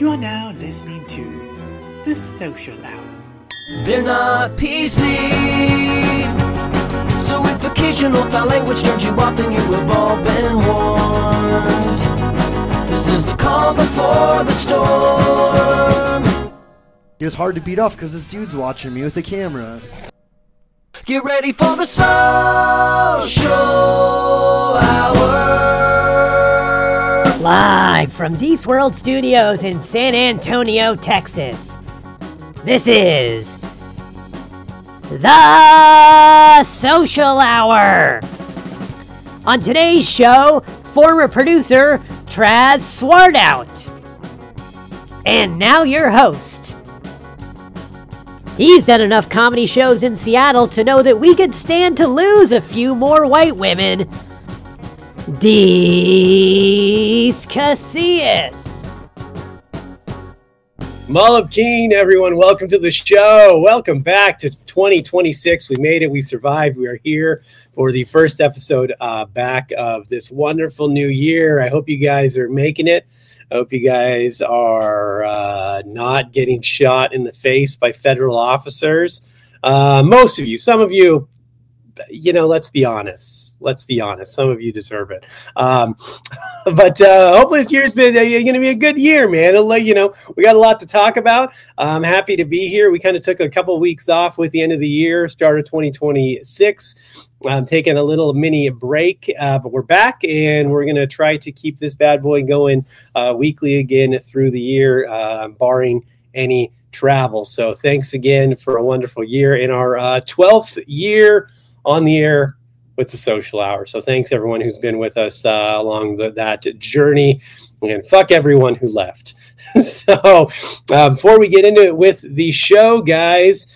You are now listening to The Social Hour. They're not PC, so if occasional foul language turns you off, then you have all been warned. This is the calm before the storm. It was hard to beat off because this dude's watching me with a camera. Get ready for the Social Hour. Live from Deece World Studios in San Antonio, Texas. This is The Social Hour. On today's show, former producer Traz Swartout. And now your host. He's done enough comedy shows in Seattle to know that we could stand to lose a few more white women. Deece Casillas. Mullup Keen, everyone. Welcome to the show. Welcome back to 2026. We made it. We survived. We are here for the first episode back of this wonderful new year. I hope you guys are making it. I hope you guys are not getting shot in the face by federal officers. Most of you, some of you, let's be honest. Some of you deserve it. But hopefully this year's been going to be a good year, man. We got a lot to talk about. I'm happy to be here. We kind of took a couple of weeks off with the end of the year, start of 2026. I'm taking a little mini break, but we're back, and we're going to try to keep this bad boy going weekly again through the year, barring any travel. So thanks again for a wonderful year in our 12th year on the air with the Social Hour. So thanks everyone who's been with us along that journey, and fuck everyone who left. So before we get into it with the show, guys,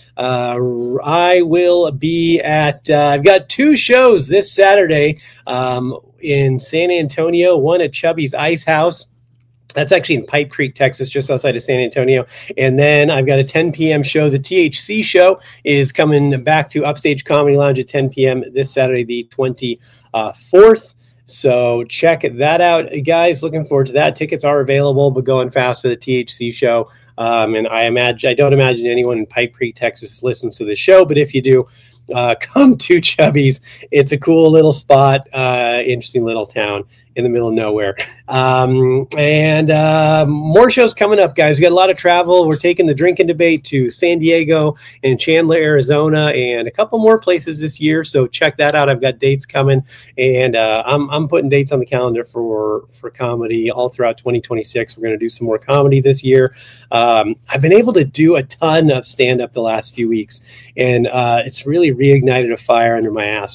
I will be at, I've got two shows this Saturday in San Antonio, one at Chubby's Ice House. That's actually in Pipe Creek, Texas, just outside of San Antonio. And then I've got a 10 p.m. show. The THC show is coming back to Upstage Comedy Lounge at 10 p.m. this Saturday, the 24th. So check that out, guys. Looking forward to that. Tickets are available, but going fast for the THC show. And I don't imagine anyone in Pipe Creek, Texas listens to the show, but if you do, come to Chubby's. It's a cool little spot, interesting little town in the middle of nowhere. And more shows coming up, guys. We got a lot of travel. We're taking the drinking debate to San Diego and Chandler, Arizona, and a couple more places this year. So check that out. I've got dates coming, and I'm putting dates on the calendar for comedy all throughout 2026. We're going to do some more comedy this year. I've been able to do a ton of stand-up the last few weeks, and it's really reignited a fire under my ass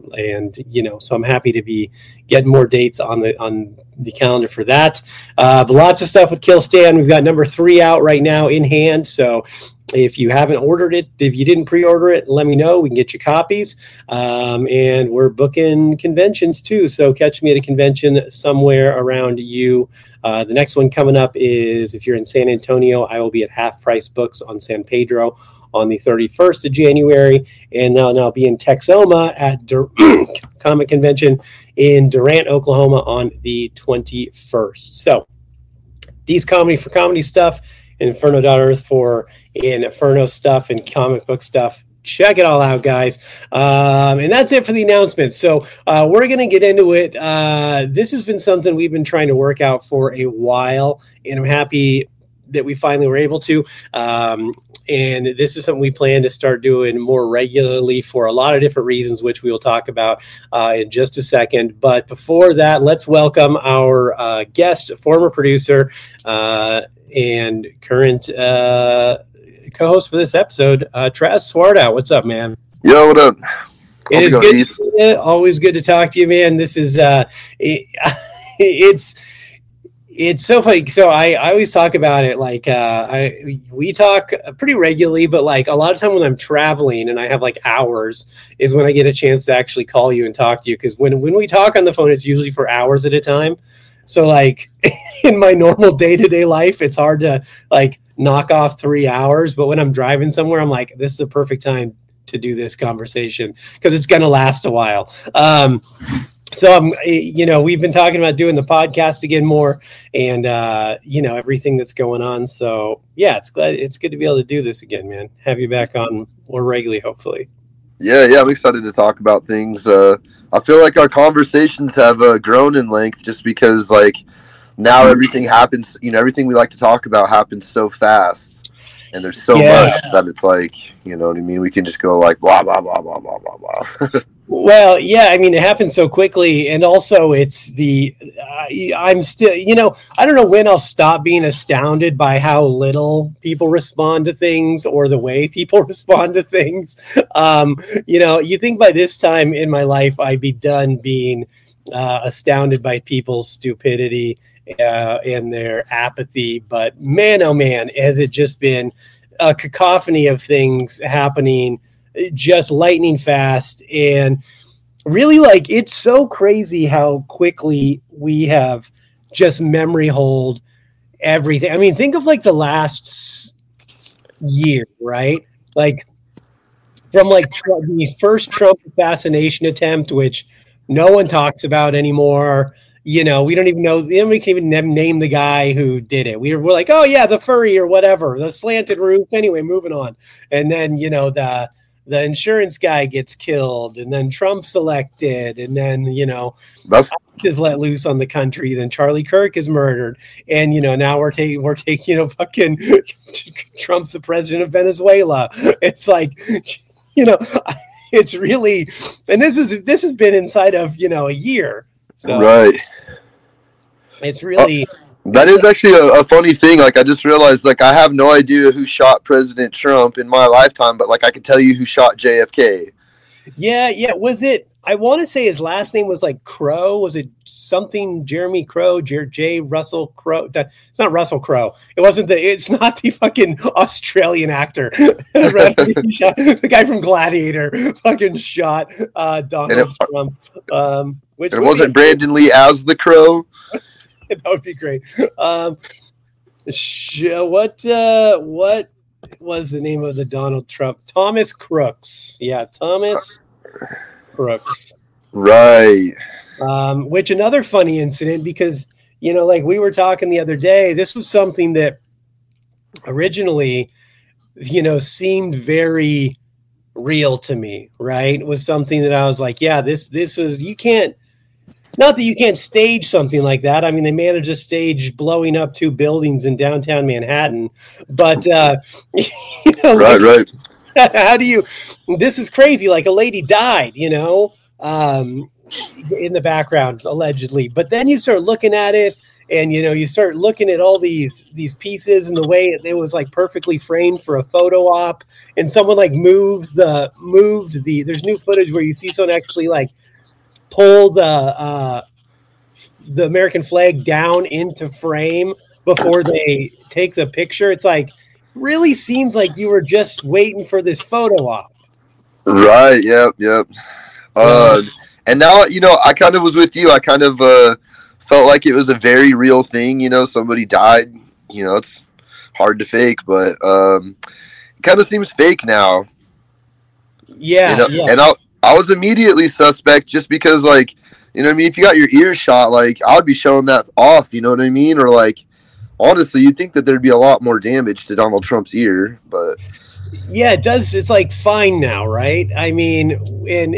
so I'm happy to be getting more dates on the calendar for that. But lots of stuff with Kill Stan. We've got number 3 out right now in hand. So if you haven't ordered it, if you didn't pre-order it, let me know. We can get you copies. And we're booking conventions too. So catch me at a convention somewhere around you. The next one coming up is, if you're in San Antonio, I will be at Half Price Books on San Pedro on the 31st of January. And then I'll be in Texoma at Comic Convention in Durant, Oklahoma on the 21st. So these comedy for comedy stuff, Inferno.earth for Inferno stuff and comic book stuff. Check it all out, guys. And that's it for the announcements. So we're going to get into it. This has been something we've been trying to work out for a while, and I'm happy that we finally were able to. And this is something we plan to start doing more regularly for a lot of different reasons, which we will talk about in just a second. But before that, let's welcome our guest, former producer, and current co-host for this episode, Traz Swartout. What's up, man? Yo, what up? It is good to see you. Always good to talk to you, man. This is it's so funny. So I always talk about it like we talk pretty regularly, but like a lot of time when I'm traveling and I have like hours is when I get a chance to actually call you and talk to you, because when we talk on the phone, it's usually for hours at a time. So like in my normal day-to-day life, it's hard to like knock off 3 hours. But when I'm driving somewhere, I'm like, this is the perfect time to do this conversation because it's going to last a while. So we've been talking about doing the podcast again more, and everything that's going on. So yeah, it's good to be able to do this again, man. Have you back on more regularly, hopefully. Yeah, I'm excited to talk about things. I feel like our conversations have grown in length just because, like, now everything happens. Everything we like to talk about happens so fast, and there's so much that it's like, you know what I mean. We can just go like blah blah blah blah blah blah blah. Well, yeah, I mean, it happens so quickly, and also it's I'm still, I don't know when I'll stop being astounded by how little people respond to things or the way people respond to things. You think by this time in my life I'd be done being astounded by people's stupidity and their apathy, but man, oh man, has it just been a cacophony of things happening just lightning fast. And really, like, it's so crazy how quickly we have just memory hold everything. I mean, think of like the last year, right? Like from like the first Trump assassination attempt, which no one talks about anymore. We don't even know. We can't even name the guy who did it. We're like, oh yeah, the furry or whatever, the slanted roof. Anyway, moving on. And then the insurance guy gets killed, and then Trump's elected, and then That's is let loose on the country. Then Charlie Kirk is murdered, and now we're taking fucking Trump's the president of Venezuela. It's like it's really, and this has been inside of a year. So right. It's really. That is actually a funny thing. Like, I just realized, like, I have no idea who shot President Trump in my lifetime, but, like, I could tell you who shot JFK. Yeah. Was it, I want to say his last name was, like, Crow. Was it something Jeremy Crow, J. Russell Crowe? It's not Russell Crowe. It's not the fucking Australian actor. The guy from Gladiator fucking shot Donald Trump. It wasn't Brandon Lee as the Crow. That would be great. What was the name of the Donald Trump? Thomas Crooks. Yeah, Thomas Crooks. Right. Which another funny incident, because like we were talking the other day, this was something that originally seemed very real to me. Right? It was something that I was like, yeah, this was, you can't. Not that you can't stage something like that. I mean, they managed to stage blowing up 2 buildings in downtown Manhattan, but right. How do you? This is crazy. Like, a lady died, in the background allegedly. But then you start looking at it, and you start looking at all these pieces and the way it was like perfectly framed for a photo op, and someone like moved the. There's new footage where you see someone actually like pull the American flag down into frame before they take the picture. It's like, really seems like you were just waiting for this photo op. Right. Yep. And now, I kind of was with you. I kind of felt like it was a very real thing. Somebody died. It's hard to fake, but it kind of seems fake now. Yeah. And I was immediately suspect just because, like, if you got your ear shot, like, I would be showing that off, you know what I mean? Or, like, honestly, you'd think that there'd be a lot more damage to Donald Trump's ear, but. Yeah, it does. It's, like, fine now, right? I mean, and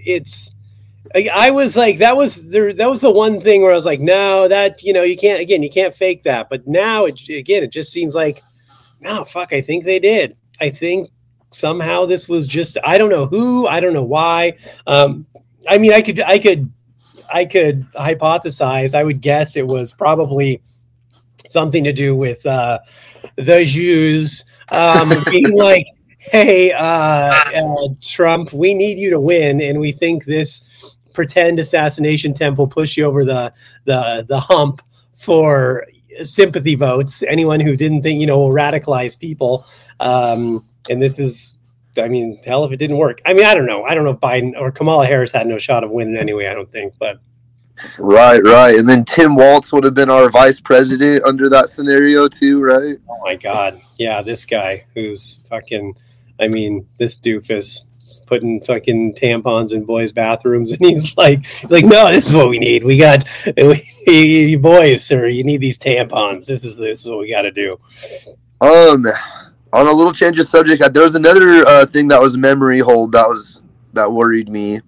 I was like, that was the one thing where I was like, no, that, you can't fake that. But now, it just seems like, no, fuck, I think they did. I think somehow this was just, I don't know who, I don't know why. I mean, I could hypothesize. I would guess it was probably something to do with the Jews being like, hey, Trump, we need you to win, and we think this pretend assassination attempt will push you over the hump for sympathy votes. Anyone who didn't think, will radicalize people. And this is, I mean, hell, if it didn't work. I mean, I don't know. I don't know if Biden or Kamala Harris had no shot of winning anyway, I don't think. But Right. And then Tim Walz would have been our vice president under that scenario too, right? Oh, my God. Yeah, this guy who's fucking, I mean, this doofus. putting fucking tampons in boys' bathrooms, and he's like, no, this is what we need. We got you boys, sir. You need these tampons. This is what we got to do. On a little change of subject, there was another thing that was memory hold that worried me.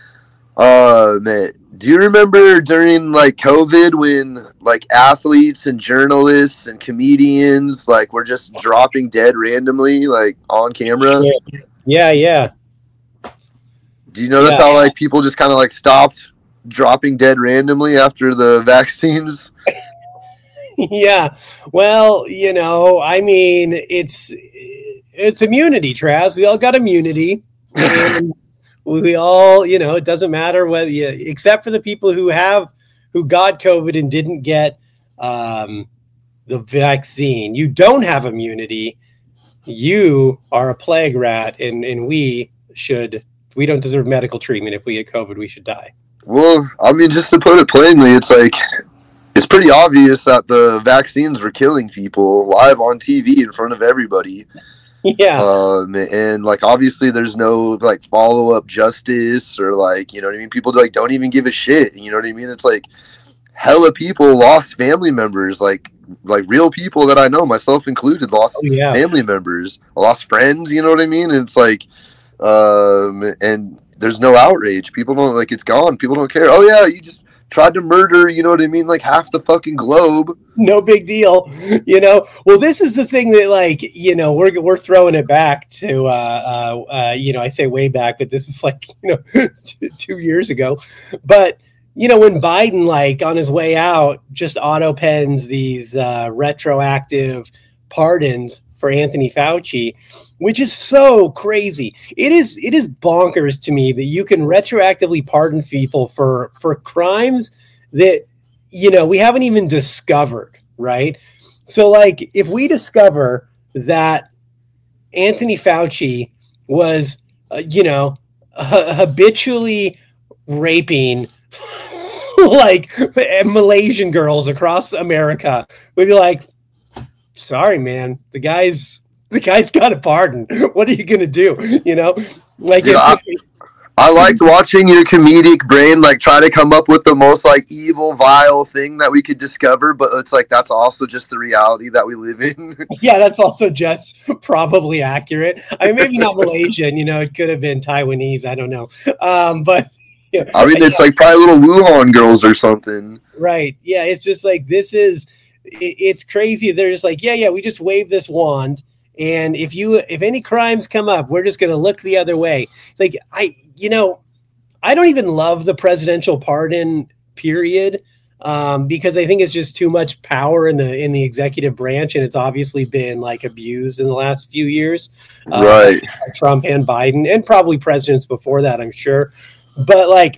Man, do you remember during like COVID when like athletes and journalists and comedians like were just dropping dead randomly like on camera? Yeah. Do you notice how like people just kind of like stopped dropping dead randomly after the vaccines? Yeah. Well, I mean, it's immunity, Traz. We all got immunity. And we all, it doesn't matter whether except for the people who got COVID and didn't get the vaccine. You don't have immunity. You are a plague rat, and we don't deserve medical treatment. If we get COVID, we should die. Well, I mean, just to put it plainly, it's like, it's pretty obvious that the vaccines were killing people live on TV in front of everybody. Yeah. And like, obviously there's no like follow-up justice or like, you know what I mean? People like don't even give a shit. You know what I mean? It's like hella people lost family members, like real people that I know, myself included, lost family members, lost friends. You know what I mean? And it's like, and there's no outrage. People don't like, it's gone. People don't care. Oh yeah, you just tried to murder, you know what I mean? Like half the fucking globe. No big deal, Well, this is the thing that, like, we're throwing it back to, I say way back, but this is like, 2 years ago. But, when Biden, like, on his way out, just auto pens these retroactive pardons for Anthony Fauci, which is so crazy. It is bonkers to me that you can retroactively pardon people for crimes that, we haven't even discovered, right? So, like, if we discover that Anthony Fauci was, habitually raping, like, Malaysian girls across America, we'd be like, sorry, man, the guy's got a pardon. What are you going to do? Like, I liked watching your comedic brain like try to come up with the most like evil, vile thing that we could discover, but it's like that's also just the reality that we live in. Yeah, that's also just probably accurate. I mean, maybe not Malaysian, it could have been Taiwanese. I don't know. But I mean, it's like probably little Wuhan girls or something. Right. Yeah, it's just like it's crazy. They're just like, yeah, we just wave this wand. And if any crimes come up, we're just going to look the other way. It's like, I don't even love the presidential pardon period because I think it's just too much power in the executive branch. And it's obviously been like abused in the last few years. Right. Trump and Biden and probably presidents before that, I'm sure. But like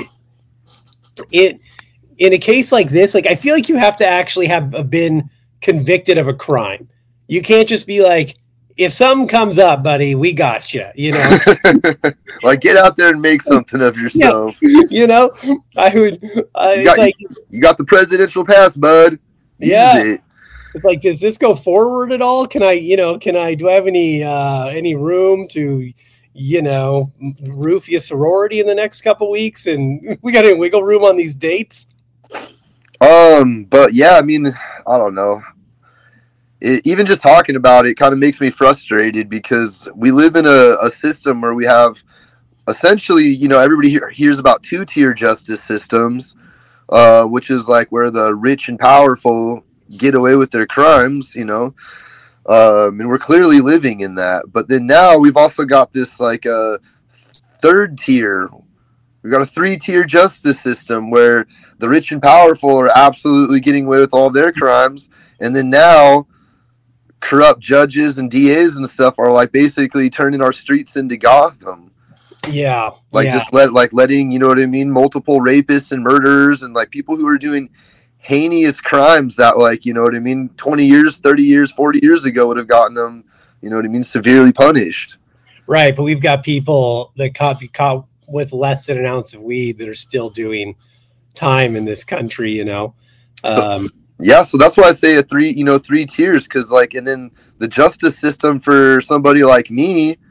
in a case like this, like I feel like you have to actually have been convicted of a crime. You can't just be like, if something comes up, buddy, we got you, Like, get out there and make something of yourself. Yeah. I would. You got the presidential pass, bud. Yeah. It's like, does this go forward at all? Do I have any room to, roof your sorority in the next couple weeks? And we got any wiggle room on these dates? But yeah, I mean, I don't know. Even just talking about it kind of makes me frustrated because we live in a system where we have essentially, everybody hears about two-tier justice systems, which is like where the rich and powerful get away with their crimes, and we're clearly living in that. But then now we've also got this like a third tier. We've got a 3-tier justice system where the rich and powerful are absolutely getting away with all their crimes. And then now corrupt judges and DAs and stuff are like basically turning our streets into Gotham. Yeah. Just letting, you know what I mean, multiple rapists and murderers and like people who are doing heinous crimes that like, you know what I mean, 20 years, 30 years, 40 years ago would have gotten them, you know what I mean, severely punished. Right. But we've got people that be caught with less than an ounce of weed that are still doing time in this country, Yeah, so that's why I say 3 tiers, because like, and then the justice system for somebody like me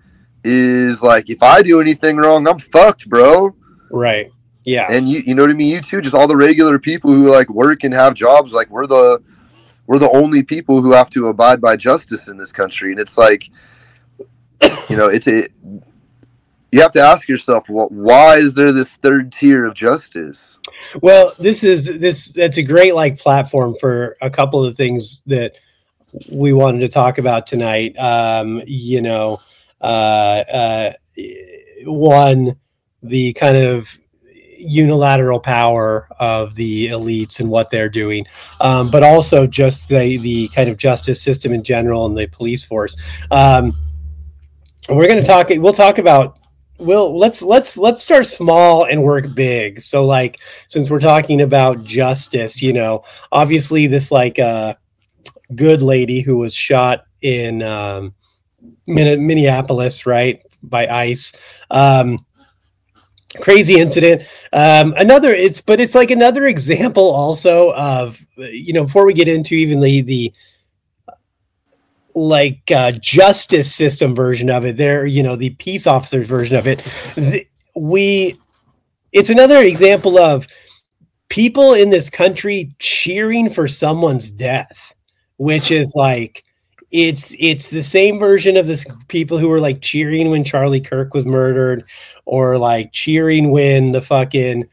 is like, if I do anything wrong, I'm fucked, bro. Right. Yeah. And you know what I mean? You too, just all the regular people who like work and have jobs, like we're the only people who have to abide by justice in this country. And it's like, you know, you have to ask yourself, why is there this third tier of justice? Well, that's a great like platform for a couple of things that we wanted to talk about tonight. One, the kind of unilateral power of the elites and what they're doing, but also just the kind of justice system in general and the police force. Let's start small and work big. So like, since we're talking about justice, you know, obviously this like good lady who was shot in Minneapolis, right, by ICE. Crazy incident. It's like another example also of, you know, before we get into even the justice system version of it, there, you know, the peace officers version of it, it's another example of people in this country cheering for someone's death, which is like, it's the same version of this people who were like cheering when Charlie Kirk was murdered, or like cheering when the fucking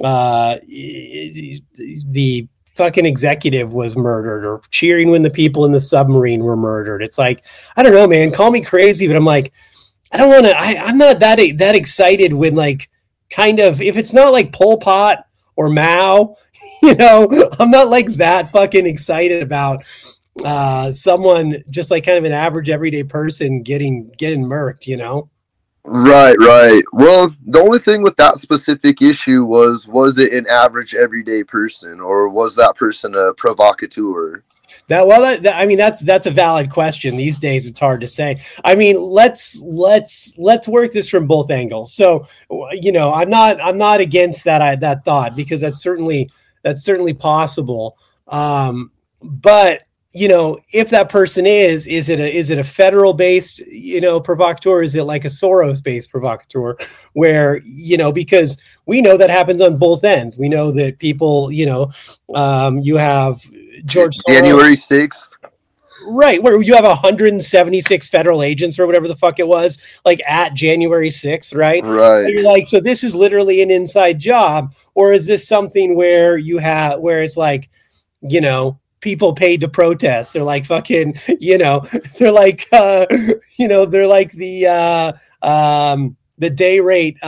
the fucking executive was murdered, or cheering when the people in the submarine were murdered. It's like, I don't know, man, call me crazy, but I'm like, I'm not that excited when like, kind of, if it's not like Pol Pot or Mao, you know, I'm not like that fucking excited about someone just like kind of an average everyday person getting murked, you know? Right. Well, the only thing with that specific issue was it an average everyday person, or was that person a provocateur? That's a valid question. These days, it's hard to say. I mean, let's work this from both angles. So, you know, I'm not against that thought, because that's certainly possible. But you know, if that person is it a federal based, you know, provocateur? Is it like a Soros based provocateur, where, you know, because we know that happens on both ends. We know that people, you know, you have George Soros, January 6th, right, where you have 176 federal agents or whatever the fuck it was, like at January 6th, right? Right. And you're like, so this is literally an inside job, or is this something where it's like, you know, people paid to protest? They're like fucking, you know, they're like, you know, they're like the day rate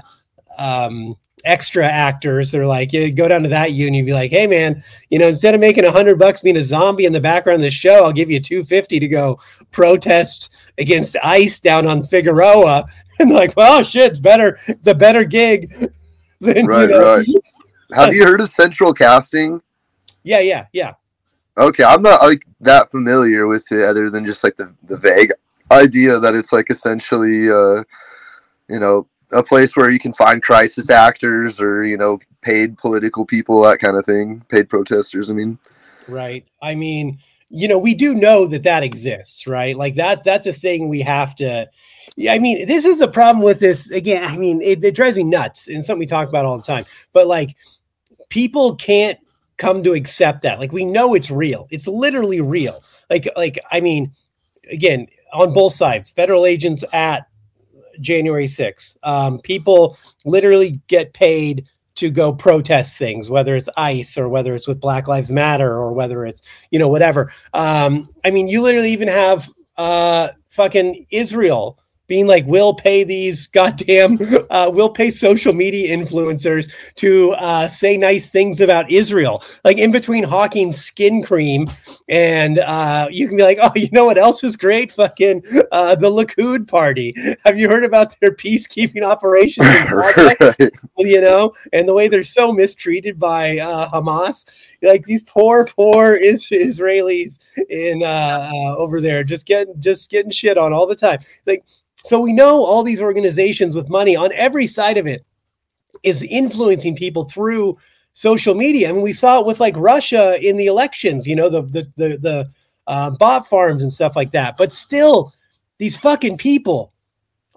extra actors. They're like, you go down to that union, be like, hey man, you know, instead of making $100 being a zombie in the background of the show, I'll give you $250 to go protest against ICE down on Figueroa. And they're like, well, shit, it's a better gig than, right, you know. Right. Have you heard of central casting? Yeah. Okay, I'm not like that familiar with it, other than just like the vague idea that it's like essentially, you know, a place where you can find crisis actors, or, you know, paid political people, that kind of thing, paid protesters. I mean, right. I mean, you know, we do know that exists, right? Like that's a thing we have to. Yeah, I mean, this is the problem with this. Again, I mean, it drives me nuts, and something we talk about all the time. But like, people can't come to accept that. Like, we know it's real. It's literally real. Like I mean, again, on both sides, federal agents at January 6th, people literally get paid to go protest things, whether it's ICE or whether it's with Black Lives Matter or whether it's, you know, whatever. I mean, you literally even have fucking Israel being like, we'll pay these goddamn, we'll pay social media influencers to say nice things about Israel. Like, in between hawking skin cream and you can be like, oh, you know what else is great? Fucking the Likud party. Have you heard about their peacekeeping operations in Gaza? Right. You know, and the way they're so mistreated by Hamas. Like, these poor Israelis in over there just getting shit on all the time. Like, so we know all these organizations with money on every side of it is influencing people through social media. I mean, we saw it with like Russia in the elections, you know, the bot farms and stuff like that. But still, these fucking people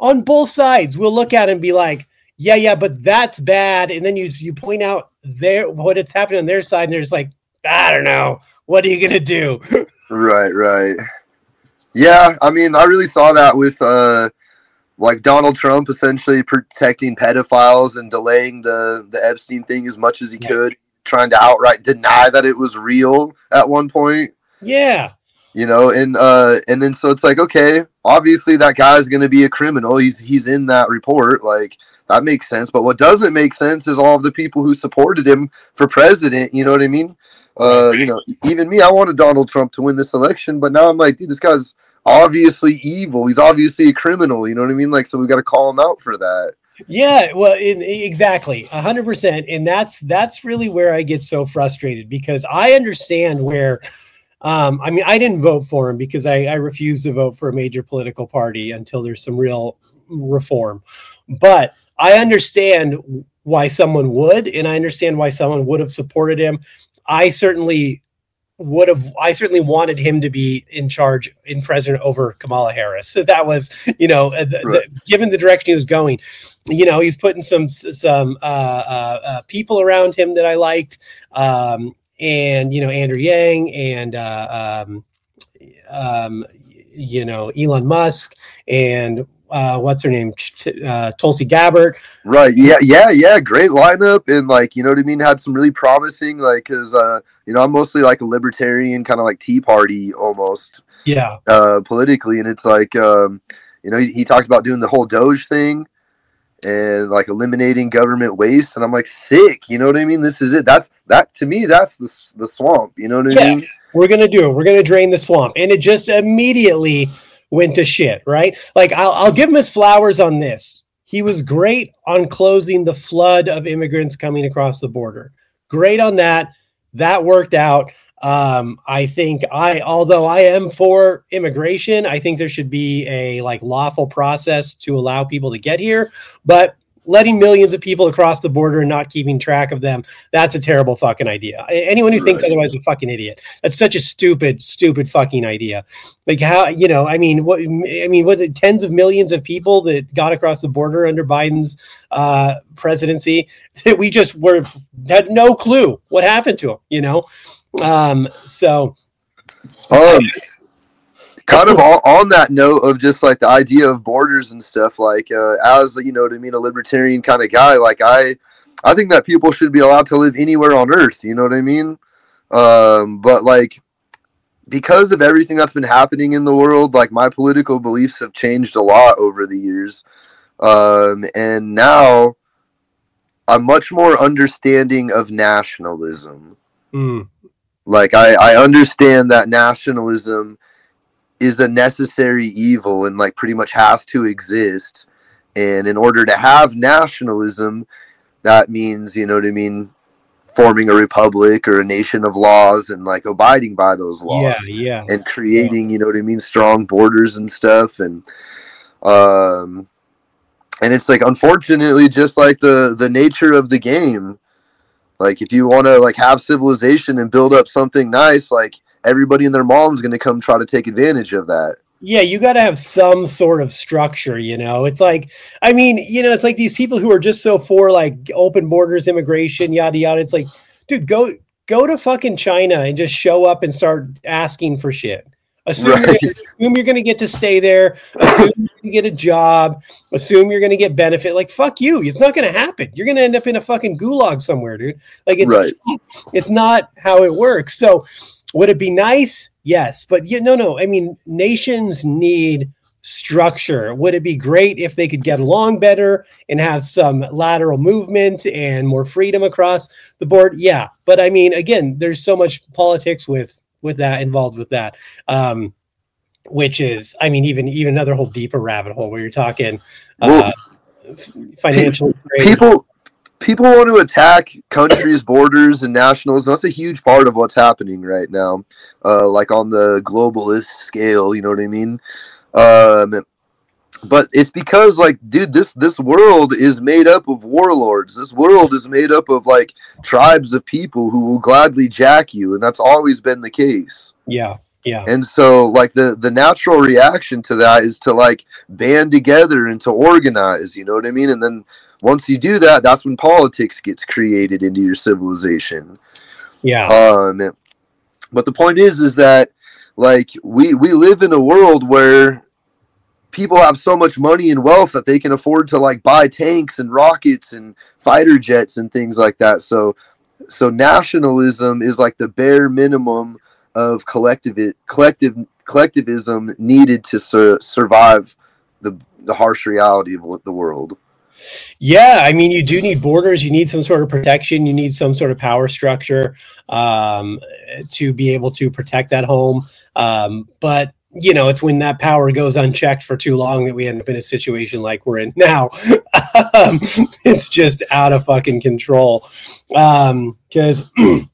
on both sides will look at it and be like, yeah, but that's bad. And then you point out what it's happening on their side, and they're just like, I don't know. What are you going to do? Right. Yeah, I mean, I really saw that with like Donald Trump essentially protecting pedophiles and delaying the Epstein thing as much as he could, trying to outright deny that it was real at one point. Yeah. You know, and then so it's like, okay, obviously that guy's going to be a criminal. He's in that report. Like, that makes sense. But what doesn't make sense is all of the people who supported him for president. You know what I mean? You know, even me, I wanted Donald Trump to win this election, but now I'm like, dude, this guy's obviously evil. He's obviously a criminal. You know what I mean? Like, so we got to call him out for that. Yeah, well, exactly, 100%, and that's really where I get so frustrated, because I understand where. I mean, I didn't vote for him because I refuse to vote for a major political party until there's some real reform. But I understand why someone would, and I understand why someone would have supported him. I certainly wanted him to be in charge, in president, over Kamala Harris. So that was, you know, given the direction he was going, you know, he's putting some people around him that I liked. And, you know, Andrew Yang and, you know, Elon Musk and what's her name? Tulsi Gabbard. Right. Yeah. Great lineup. And like, you know what I mean? Had some really promising, like, cause, you know, I'm mostly like a libertarian, kind of like Tea Party almost. Yeah. Politically. And it's like, you know, he talks about doing the whole Doge thing and like eliminating government waste. And I'm like, sick. You know what I mean? This is it. That to me, that's the swamp. You know what I mean? We're going to do it. We're going to drain the swamp. And it just immediately went to shit, right? Like, I'll give him his flowers on this. He was great on closing the flood of immigrants coming across the border. Great on that. That worked out. I think although I am for immigration, I think there should be a like lawful process to allow people to get here, but letting millions of people across the border and not keeping track of them, that's a terrible fucking idea. Anyone who thinks otherwise is a fucking idiot. That's such a stupid fucking idea. Like, how, you know, what tens of millions of people that got across the border under Biden's presidency that we just had no clue what happened to them, you know? Kind of on that note of just like the idea of borders and stuff, like as you know what I mean, a libertarian kind of guy, like I think that people should be allowed to live anywhere on earth, you know what I mean? But like, because of everything that's been happening in the world, like my political beliefs have changed a lot over the years, and now I'm much more understanding of nationalism. Like I understand that nationalism is a necessary evil and like pretty much has to exist. And in order to have nationalism, that means, you know what I mean, forming a republic or a nation of laws and like abiding by those laws. Yeah. And creating, you know what I mean, strong borders and stuff. And it's like, unfortunately, just like the nature of the game. Like, if you want to like have civilization and build up something nice, like everybody and their mom's going to come try to take advantage of that. Yeah, you got to have some sort of structure, you know. It's like, I mean, you know, it's like these people who are just so for like open borders, immigration, yada yada. It's like, dude, go to fucking China and just show up and start asking for shit. Assume you're going to get to stay there. Assume you're going to get a job. Assume you're going to get benefit. Like, fuck you. It's not going to happen. You're going to end up in a fucking gulag somewhere, dude. Like, it's not how it works. So would it be nice? Yes. But no. I mean, nations need structure. Would it be great if they could get along better and have some lateral movement and more freedom across the board? Yeah. But I mean, again, there's so much politics with that, involved with that, which is, I mean, even another whole deeper rabbit hole where you're talking financial people want to attack countries' borders and nationalism. That's a huge part of what's happening right now, like on the globalist scale, you know what I mean? But it's because, like, dude, this world is made up of warlords. This world is made up of like tribes of people who will gladly jack you, and that's always been the case. Yeah. Yeah. And so like the natural reaction to that is to like band together and to organize, you know what I mean? And then once you do that, that's when politics gets created into your civilization. Yeah. But the point is that like we live in a world where people have so much money and wealth that they can afford to like buy tanks and rockets and fighter jets and things like that. So nationalism is like the bare minimum of collectivism needed to survive the harsh reality of the world. Yeah, I mean, you do need borders. You need some sort of protection. You need some sort of power structure to be able to protect that home. But, you know, it's when that power goes unchecked for too long that we end up in a situation like we're in now. It's just out of fucking control. Because,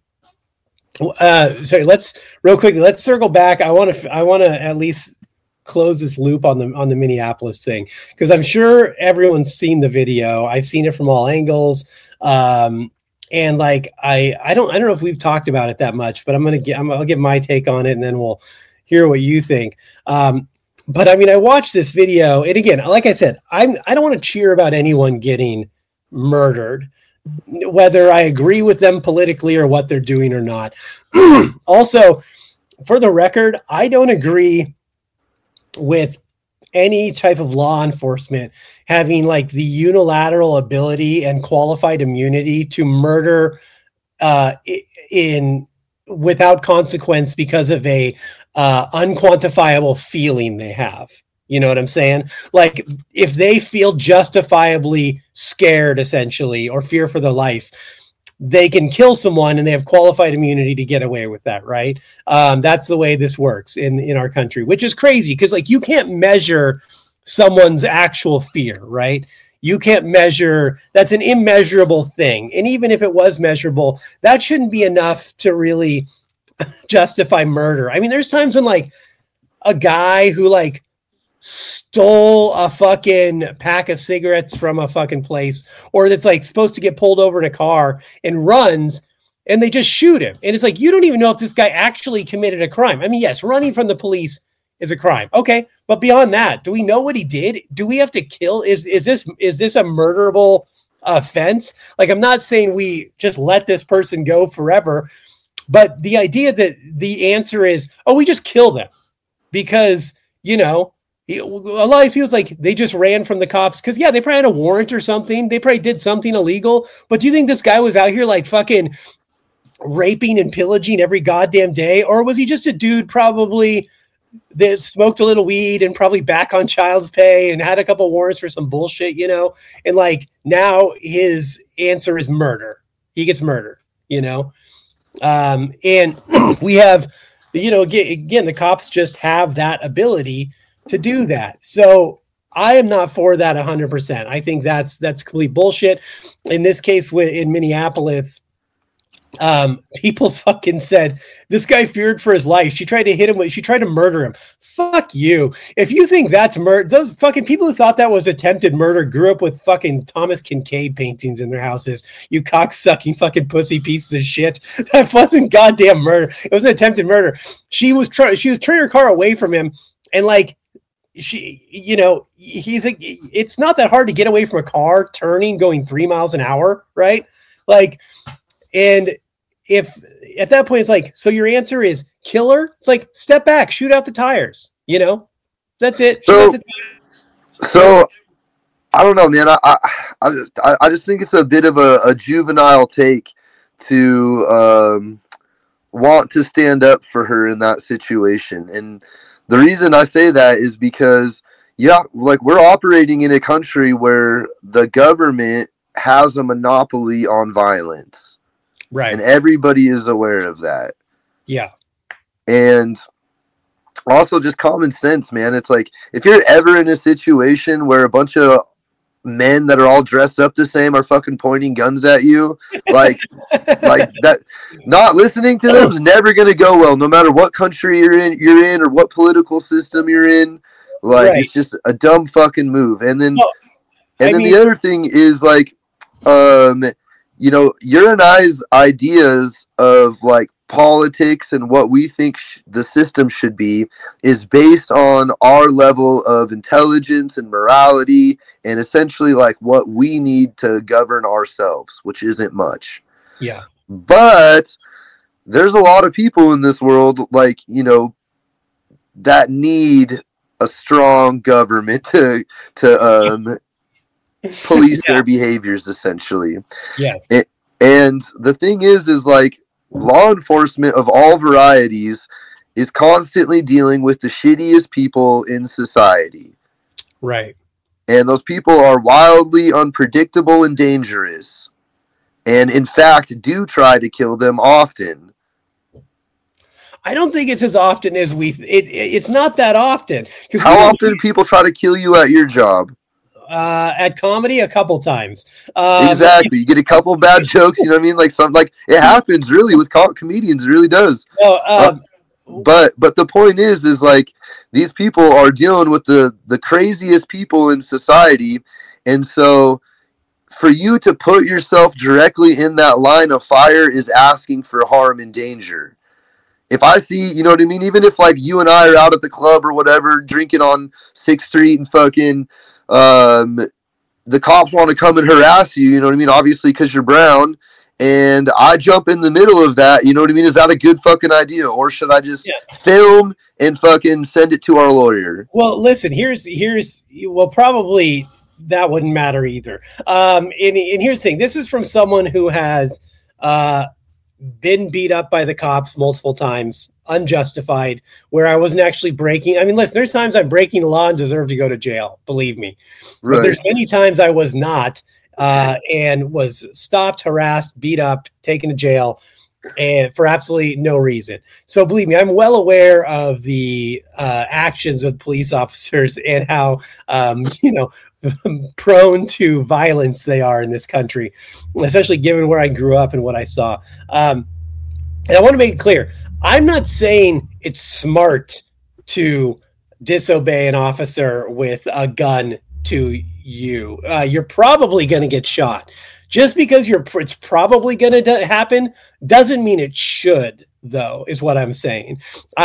sorry, let's circle back. I want to at least close this loop on the Minneapolis thing, because I'm sure everyone's seen the video. I've seen it from all angles, and like I don't know if we've talked about it that much, but I'll give my take on it, and then we'll hear what you think. But I mean, I watched this video, and again, like I said, I don't want to cheer about anyone getting murdered, whether I agree with them politically or what they're doing or not. Also, for the record, I don't agree with any type of law enforcement having like the unilateral ability and qualified immunity to murder without consequence because of a unquantifiable feeling they have. You know what I'm saying? Like if they feel justifiably scared, essentially, or fear for their life, they can kill someone and they have qualified immunity to get away with that, right? That's the way this works in our country, which is crazy because like you can't measure someone's actual fear, right? You can't measure, that's an immeasurable thing. And even if it was measurable, that shouldn't be enough to really justify murder. I mean, there's times when like a guy who like stole a fucking pack of cigarettes from a fucking place, or that's like supposed to get pulled over in a car and runs and they just shoot him. And it's like, you don't even know if this guy actually committed a crime. I mean, yes, running from the police is a crime. Okay. But beyond that, do we know what he did? Do we have to kill? Is this a murderable offense? Like, I'm not saying we just let this person go forever, but the idea that the answer is, oh, we just kill them because, you know, a lot of people like they just ran from the cops because, yeah, they probably had a warrant or something. They probably did something illegal. But do you think this guy was out here like fucking raping and pillaging every goddamn day? Or was he just a dude probably that smoked a little weed and probably back on child's pay and had a couple warrants for some bullshit, you know? And like now his answer is murder. He gets murdered, you know? And we have, you know, again, the cops just have that ability to do that. So I am not for that 100%. I think that's complete bullshit. In this case, in Minneapolis, people fucking said this guy feared for his life. She tried to hit him. She tried to murder him. Fuck you. If you think that's murder, those fucking people who thought that was attempted murder grew up with fucking Thomas Kincaid paintings in their houses. You cocksucking fucking pussy pieces of shit. That wasn't goddamn murder. It was an attempted murder. She was turning her car away from him, and like, she, you know, he's like, it's not that hard to get away from a car turning, going 3 miles an hour, right? Like, and if at that point it's like, so your answer is kill her, it's like, step back, shoot out the tires, you know, that's it. So I don't know, man. I just think it's a bit of a juvenile take to want to stand up for her in that situation. And the reason I say that is because, yeah, like we're operating in a country where the government has a monopoly on violence. Right. And everybody is aware of that. Yeah. And also just common sense, man. It's like, if you're ever in a situation where a bunch of men that are all dressed up the same are fucking pointing guns at you, like that, not listening to them is never going to go well, no matter what country you're in or what political system you're in. Like, right. It's just a dumb fucking move. And then, the other thing is like, you know, your and I's ideas of like politics and what we think the system should be is based on our level of intelligence and morality and essentially like what we need to govern ourselves, which isn't much. Yeah. But there's a lot of people in this world, like, you know, that need a strong government to police their behaviors, essentially. Yes. And the thing is like law enforcement of all varieties is constantly dealing with the shittiest people in society. Right. And those people are wildly unpredictable and dangerous. And in fact, do try to kill them often. I don't think it's as often as it's not that often. How often do people try to kill you at your job? At comedy, a couple times. Exactly. You get a couple bad jokes, you know what I mean? Like it happens really with comedians. It really does. But the point is like these people are dealing with the craziest people in society. And so for you to put yourself directly in that line of fire is asking for harm and danger. If I see, you know what I mean? Even if like you and I are out at the club or whatever, drinking on 6th Street and fucking, the cops want to come and harass you, you know what I mean? Obviously, because you're brown, and I jump in the middle of that, you know what I mean? Is that a good fucking idea? Or should I just film and fucking send it to our lawyer? Well, listen, probably that wouldn't matter either. And here's the thing. This is from someone who has been beat up by the cops multiple times, unjustified, where I wasn't actually breaking. I mean, listen, there's times I'm breaking the law and deserve to go to jail, believe me. Right. But there's many times I was not, and was stopped, harassed, beat up, taken to jail, and for absolutely no reason. So believe me, I'm well aware of the actions of police officers and how, prone to violence they are in this country, especially given where I grew up and what I saw. And I want to make it clear, I'm not saying it's smart to disobey an officer with a gun to you. You're probably going to get shot. Just because it's probably going to happen doesn't mean it should, though, is what I'm saying.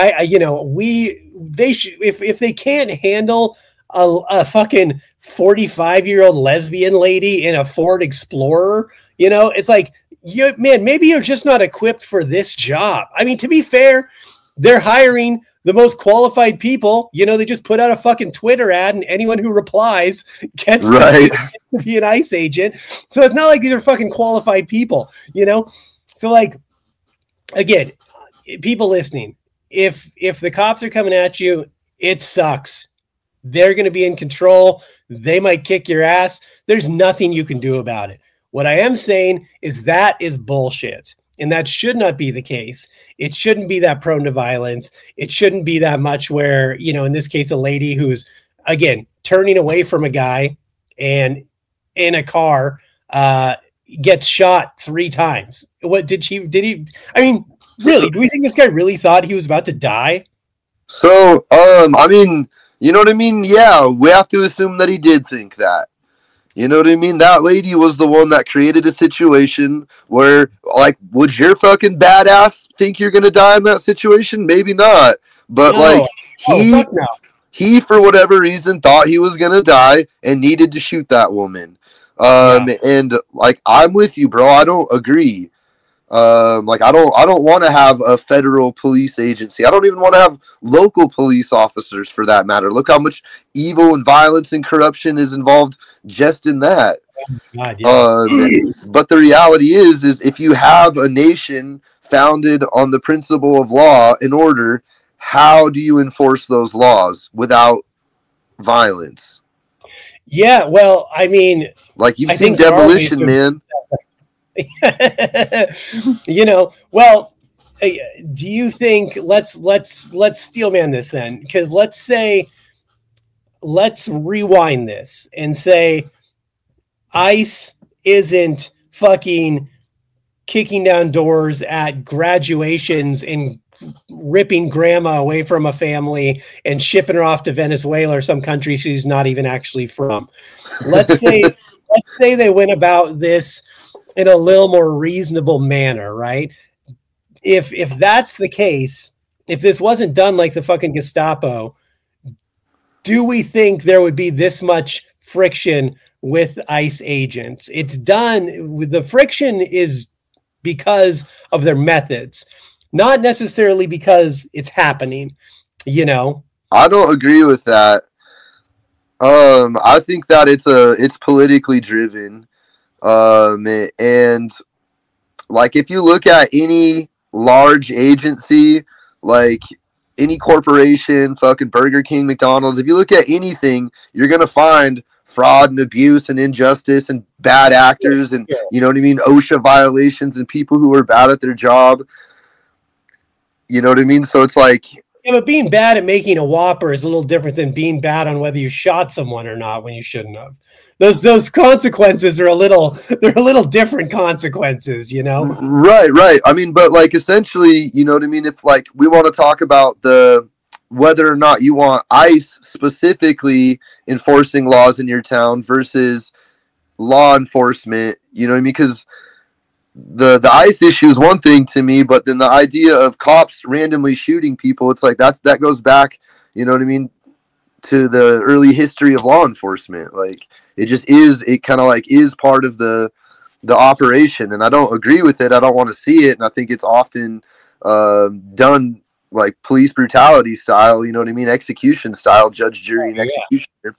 They should, if they can't handle a fucking 45-year-old lesbian lady in a Ford Explorer, it's like, maybe you're just not equipped for this job. I mean, to be fair, they're hiring the most qualified people. They just put out a fucking Twitter ad and anyone who replies gets to be an ICE agent. So it's not like these are fucking qualified people, So like, again, people listening, if the cops are coming at you, it sucks. They're going to be in control. They might kick your ass. There's nothing you can do about it. What I am saying is that is bullshit. And that should not be the case. It shouldn't be that prone to violence. It shouldn't be that much where, in this case, a lady who's, again, turning away from a guy and in a car gets shot 3 times. What did he, I mean, really, do we think this guy really thought he was about to die? So, I mean, you know what I mean? Yeah, we have to assume that he did think that. You know what I mean? That lady was the one that created a situation where, like, would your fucking badass think you're going to die in that situation? Maybe not. But, no. He, for whatever reason, thought he was going to die and needed to shoot that woman. And, like, I'm with you, bro. I don't agree. I don't want to have a federal police agency. I don't even want to have local police officers for that matter. Look how much evil and violence and corruption is involved just in that. God, yeah. But the reality is if you have a nation founded on the principle of law and order, how do you enforce those laws without violence? Yeah, well, I mean, like you've seen Demolition Man. Well, do you think let's steelman this then? Because let's rewind this and say ICE isn't fucking kicking down doors at graduations and ripping grandma away from a family and shipping her off to Venezuela or some country she's not even actually from. Let's say they went about this in a little more reasonable manner, right? if that's the case, if this wasn't done like the fucking Gestapo, do we think there would be this much friction with ICE agents? It's done. The friction is because of their methods, not necessarily because it's happening, you know? I don't agree with that. I think that it's politically driven. And like, if you look at any large agency, like any corporation, fucking Burger King, McDonald's, if you look at anything, you're going to find fraud and abuse and injustice and bad actors and, you know what I mean, OSHA violations and people who are bad at their job. You know what I mean? So it's like... Yeah, but being bad at making a Whopper is a little different than being bad on whether you shot someone or not when you shouldn't have. Those consequences are a little different consequences, you know? Right. I mean, but like essentially, you know what I mean? If like we want to talk about whether or not you want ICE specifically enforcing laws in your town versus law enforcement, you know what I mean? Because the ICE issue is one thing to me, but then the idea of cops randomly shooting people, it's like that goes back, you know what I mean, to the early history of law enforcement. Like it kind of like is part of the operation, and I don't agree with it. I don't want to see it, and I think it's often done like police brutality style, you know what I mean, execution style, judge, jury, and executioner.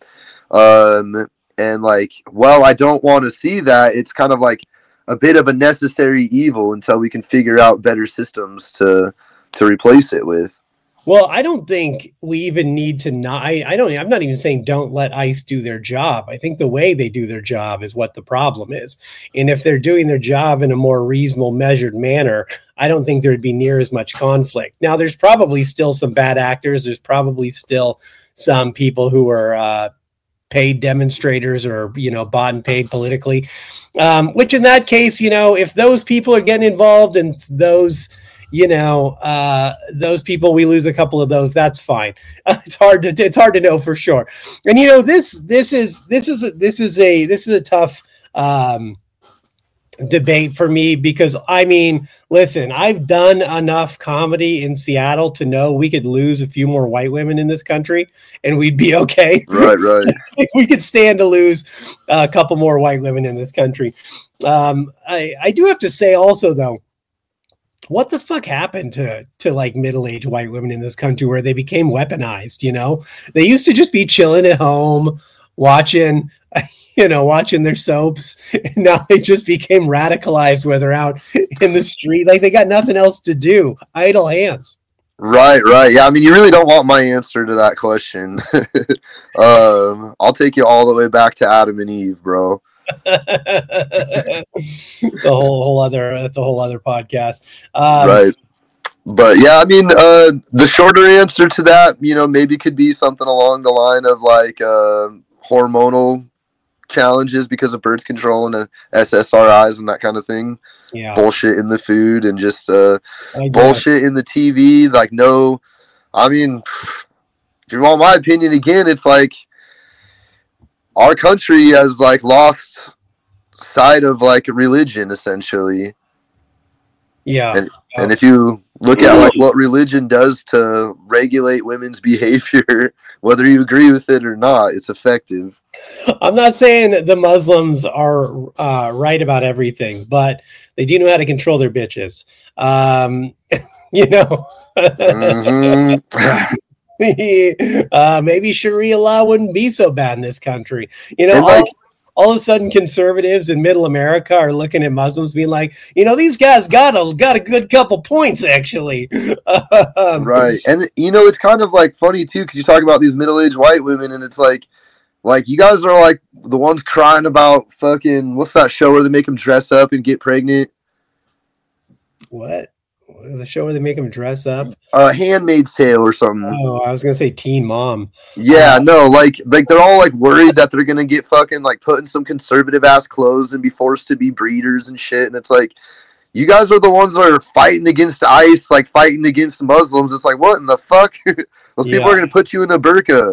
And like, well, I don't want to see that. It's kind of like a bit of a necessary evil until we can figure out better systems to replace it with. Well, I don't think we even need to not. I'm not even saying don't let ICE do their job. I think the way they do their job is what the problem is. And if they're doing their job in a more reasonable, measured manner, I don't think there'd be near as much conflict. Now, there's probably still some bad actors. There's probably still some people who are paid demonstrators or, you know, bought and paid politically, which in that case, you know, if those people are getting involved and those, you know, those people, we lose a couple of those, that's fine. It's hard to know for sure. And, you know, this is a tough debate for me, because I mean, listen, I've done enough comedy in Seattle to know we could lose a few more white women in this country and we'd be okay. Right. We could stand to lose a couple more white women in this country. I do have to say also, though, what the fuck happened to like middle-aged white women in this country where they became weaponized? You know, they used to just be chilling at home, watching their soaps. And now they just became radicalized where they're out in the street. Like they got nothing else to do. Idle hands. Right. Yeah. I mean, you really don't want my answer to that question. I'll take you all the way back to Adam and Eve, bro. It's a whole other podcast. Right. But yeah, I mean, the shorter answer to that, you know, maybe could be something along the line of like hormonal challenges because of birth control and SSRIs and that kind of thing. Yeah. Bullshit in the food and just bullshit in the TV. Like, no, I mean, if you want my opinion again, it's like our country has like lost sight of like religion essentially. Yeah. And if you look at like what religion does to regulate women's behavior, whether you agree with it or not, it's effective. I'm not saying the Muslims are right about everything, but they do know how to control their bitches. You know, maybe Sharia law wouldn't be so bad in this country. You know, all of a sudden conservatives in middle America are looking at Muslims being like, you know, these guys got a good couple points actually. Right. And you know, it's kind of like funny too, because you talk about these middle-aged white women and it's like you guys are like the ones crying about fucking, what's that show where they make them dress up and get pregnant? What? The show where they make them dress up? Handmaid's Tale or something. Oh, I was gonna say Teen Mom. Yeah, no, like they're all like worried that they're gonna get fucking like put in some conservative ass clothes and be forced to be breeders and shit. And it's like, you guys are the ones that are fighting against ICE, like fighting against Muslims. It's like, what in the fuck? Those people are gonna put you in a burqa.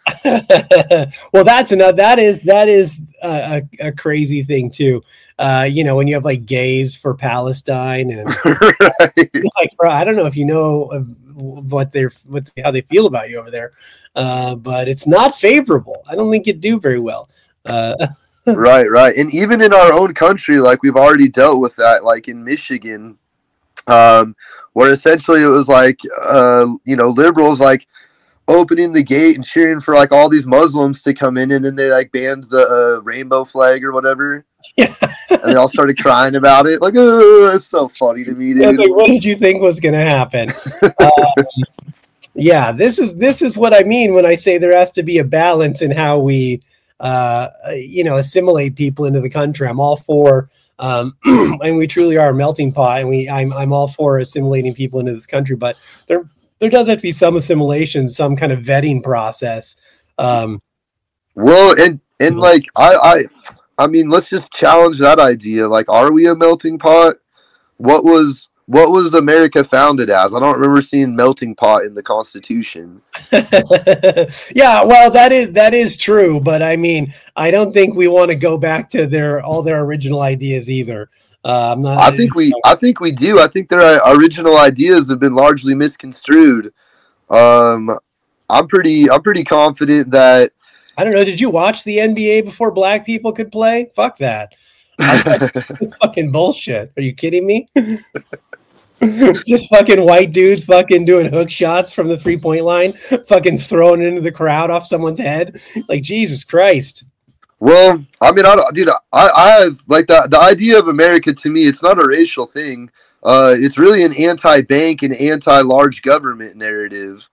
Well, that is a crazy thing too. When you have like gays for Palestine and Right. like, bro, I don't know if you know how they feel about you over there, but it's not favorable. I don't think you do very well. Right. And even in our own country, like we've already dealt with that, like in Michigan, where essentially it was like, liberals like opening the gate and cheering for like all these Muslims to come in, and then they like banned the rainbow flag or whatever. Yeah. And they all started crying about it. Like, oh, it's so funny to me, dude. It's like, what did you think was going to happen? Yeah, this is what I mean when I say there has to be a balance in how we, assimilate people into the country. I'm all for, and we truly are a melting pot, and I'm all for assimilating people into this country. But there does have to be some assimilation, some kind of vetting process. Well, and like I mean, let's just challenge that idea. Like, are we a melting pot? What was America founded as? I don't remember seeing melting pot in the Constitution. Yeah, well, that is true, but I mean, I don't think we want to go back to all their original ideas either. I think we do. I think their original ideas have been largely misconstrued. I'm pretty confident that. I don't know. Did you watch the NBA before black people could play? Fuck that. It's fucking bullshit. Are you kidding me? Just fucking white dudes fucking doing hook shots from the 3-point line, fucking throwing it into the crowd off someone's head. Like, Jesus Christ. Well, I mean, I have like the idea of America, to me, it's not a racial thing. It's really an anti-bank and anti-large government narrative.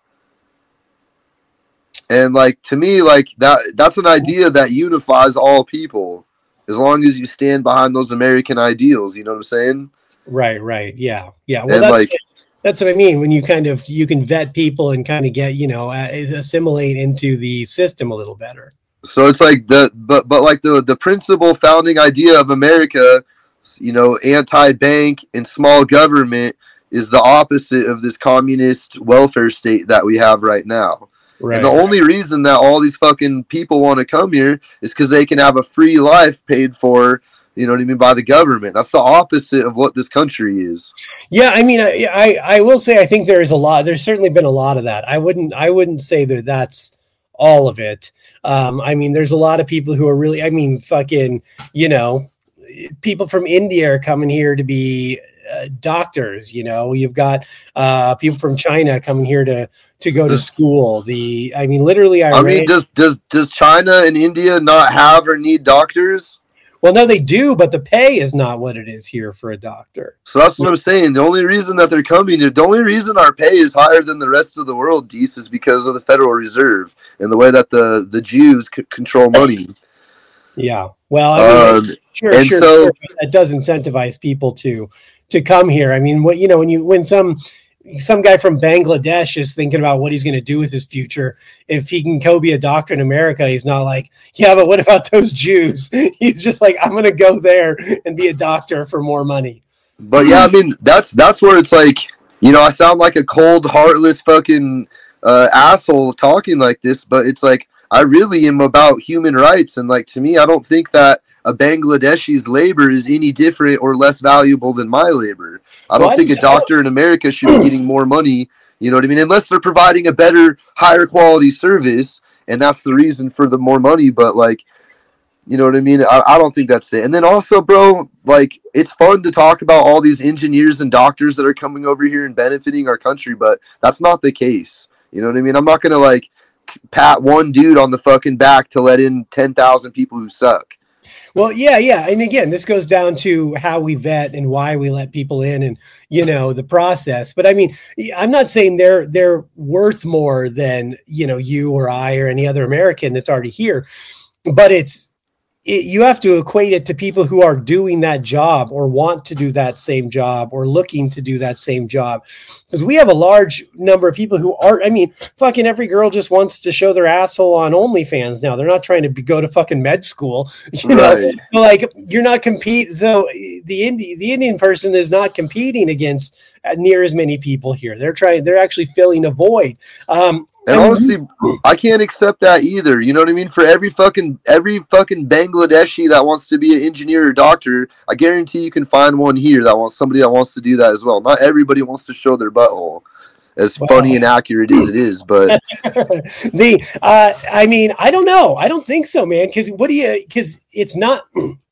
And like, to me, like that's an idea that unifies all people as long as you stand behind those American ideals. You know what I'm saying? Right. Yeah. Well, that's what I mean. When you can vet people and kind of get, assimilate into the system a little better. So it's like the principal founding idea of America, anti-bank and small government, is the opposite of this communist welfare state that we have right now. Right. And the only reason that all these fucking people want to come here is because they can have a free life paid for, you know what I mean, by the government. That's the opposite of what this country is. Yeah, I mean, I will say I think there's certainly been a lot of that. I wouldn't say that that's all of it. I mean, there's a lot of people who are really, I mean, fucking, people from India are coming here to be doctors. You've got people from China coming here to go to school. Literally, does China and India not have or need doctors? Well, no, they do, but the pay is not what it is here for a doctor. So that's what I'm saying. The only reason that they're coming here, the only reason our pay is higher than the rest of the world, Deese, is because of the Federal Reserve and the way that the Jews control money. Yeah. Well, I mean, sure. That does incentivize people to come here. I mean, when some guy from Bangladesh is thinking about what he's going to do with his future, if he can go be a doctor in America, he's not like, yeah, but what about those Jews? He's just like, I'm going to go there and be a doctor for more money. But yeah, I mean, that's where it's like, I sound like a cold, heartless fucking asshole talking like this, but it's like, I really am about human rights. And like, to me, I don't think that a Bangladeshi's labor is any different or less valuable than my labor. I don't think a doctor in America should be getting more money, you know what I mean? Unless they're providing a better, higher quality service, and that's the reason for the more money. But like, you know what I mean? I don't think that's it. And then also, bro, like, it's fun to talk about all these engineers and doctors that are coming over here and benefiting our country, but that's not the case. You know what I mean? I'm not going to like pat one dude on the fucking back to let in 10,000 people who suck. Well, yeah. And again, this goes down to how we vet and why we let people in and, the process. But I mean, I'm not saying they're worth more than, you or I or any other American that's already here. But you have to equate it to people who are doing that job or want to do that same job or looking to do that same job. Because we have a large number of people who are, I mean, fucking every girl just wants to show their asshole on OnlyFans now. They're not trying to go to fucking med school, you know? Right. So like, you're not so the Indian person is not competing against near as many people here. They're actually filling a void. And honestly, I can't accept that either. You know what I mean? For every fucking Bangladeshi that wants to be an engineer or doctor, I guarantee you can find one here somebody that wants to do that as well. Not everybody wants to show their butthole, as funny and accurate as it is, but I mean, I don't know. I don't think so, man. Because it's not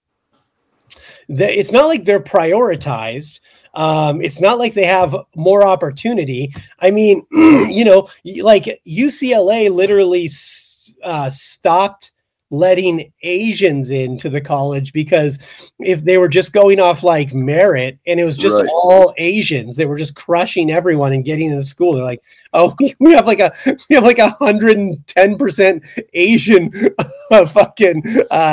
it's not like they're prioritized. It's not like they have more opportunity. I mean, you know, like UCLA literally stopped letting Asians into the college because if they were just going off like merit and it was just all Asians, they were just crushing everyone and getting into school. They're like, oh, we have like 110% Asian fucking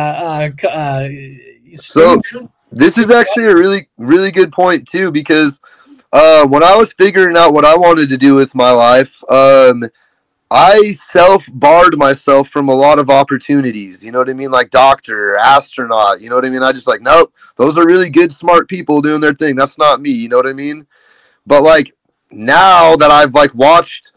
so this is actually a really, really good point too, because when I was figuring out what I wanted to do with my life, I self-barred myself from a lot of opportunities, you know what I mean? Like doctor, astronaut, you know what I mean? I just like, nope, those are really good, smart people doing their thing. That's not me, you know what I mean? But like now that I've like watched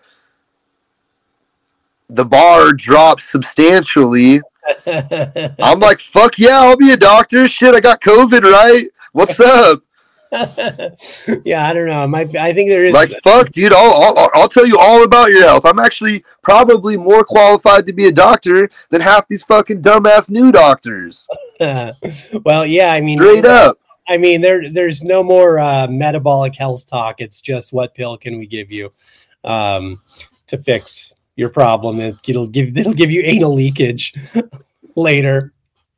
the bar drop substantially, I'm like, fuck yeah, I'll be a doctor. Shit, I got COVID, right? What's up? Yeah, I don't know. I think there is like, fuck, dude. I'll tell you all about your health. I'm actually probably more qualified to be a doctor than half these fucking dumbass new doctors. Well, yeah, I mean, straight up. I mean, there's no more metabolic health talk. It's just what pill can we give you to fix your problem? It'll give you anal leakage later.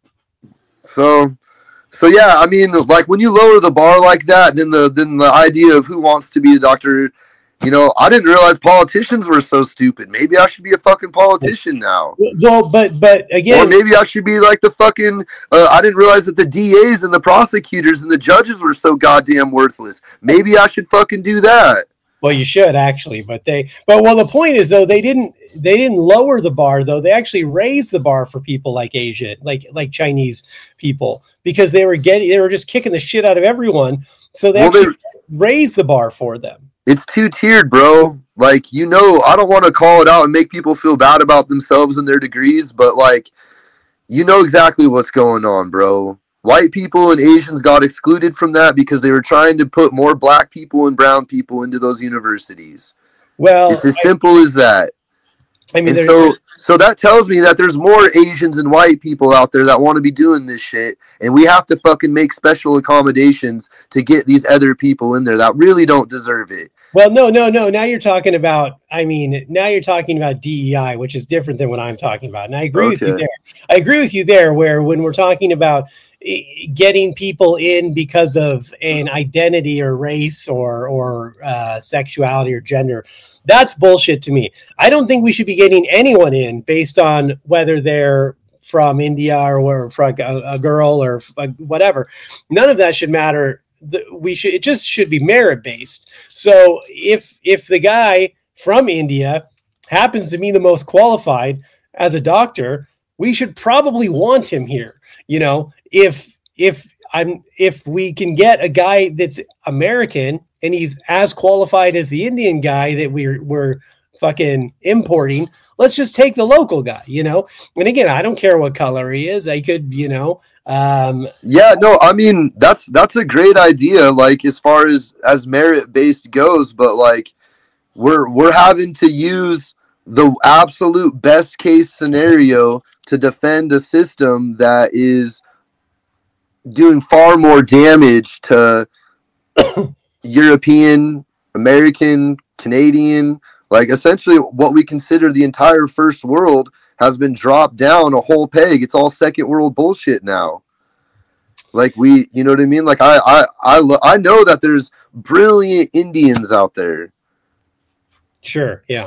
So yeah, I mean, like when you lower the bar like that, then the idea of who wants to be a doctor, you know, I didn't realize politicians were so stupid. Maybe I should be a fucking politician now. Well, but again, or maybe I should be like the fucking. I didn't realize that the DAs and the prosecutors and the judges were so goddamn worthless. Maybe I should fucking do that. Well, you should actually, but the point is though they didn't lower the bar though. They actually raised the bar for people like Asia, like Chinese people, because they were just kicking the shit out of everyone. So they raised the bar for them. It's two-tiered, bro. Like, you know, I don't want to call it out and make people feel bad about themselves and their degrees, but like, you know exactly what's going on, bro. White people and Asians got excluded from that because they were trying to put more black people and brown people into those universities. Well, it's as simple as that. I mean, so that tells me that there's more Asians and white people out there that want to be doing this shit, and we have to fucking make special accommodations to get these other people in there that really don't deserve it. Well, no. Now you're talking about DEI, which is different than what I'm talking about. And I agree with you there. I agree with you there, where when we're talking about getting people in because of an identity or race or sexuality or gender, that's bullshit to me. I don't think we should be getting anyone in based on whether they're from India or from a girl or whatever. None of that should matter. It just should be merit based. So if the guy from India happens to be the most qualified as a doctor, we should probably want him here. You know, if we can get a guy that's American and he's as qualified as the Indian guy that we're fucking importing, let's just take the local guy, you know? And again, I don't care what color he is. I could, you know, yeah, no, I mean, that's a great idea, like as far as merit based goes, but like we're having to use the absolute best case scenario to defend a system that is doing far more damage to European, American, Canadian, like essentially what we consider the entire first world has been dropped down a whole peg. It's all second world bullshit now. Like you know what I mean? Like I know that there's brilliant Indians out there. Sure. Yeah.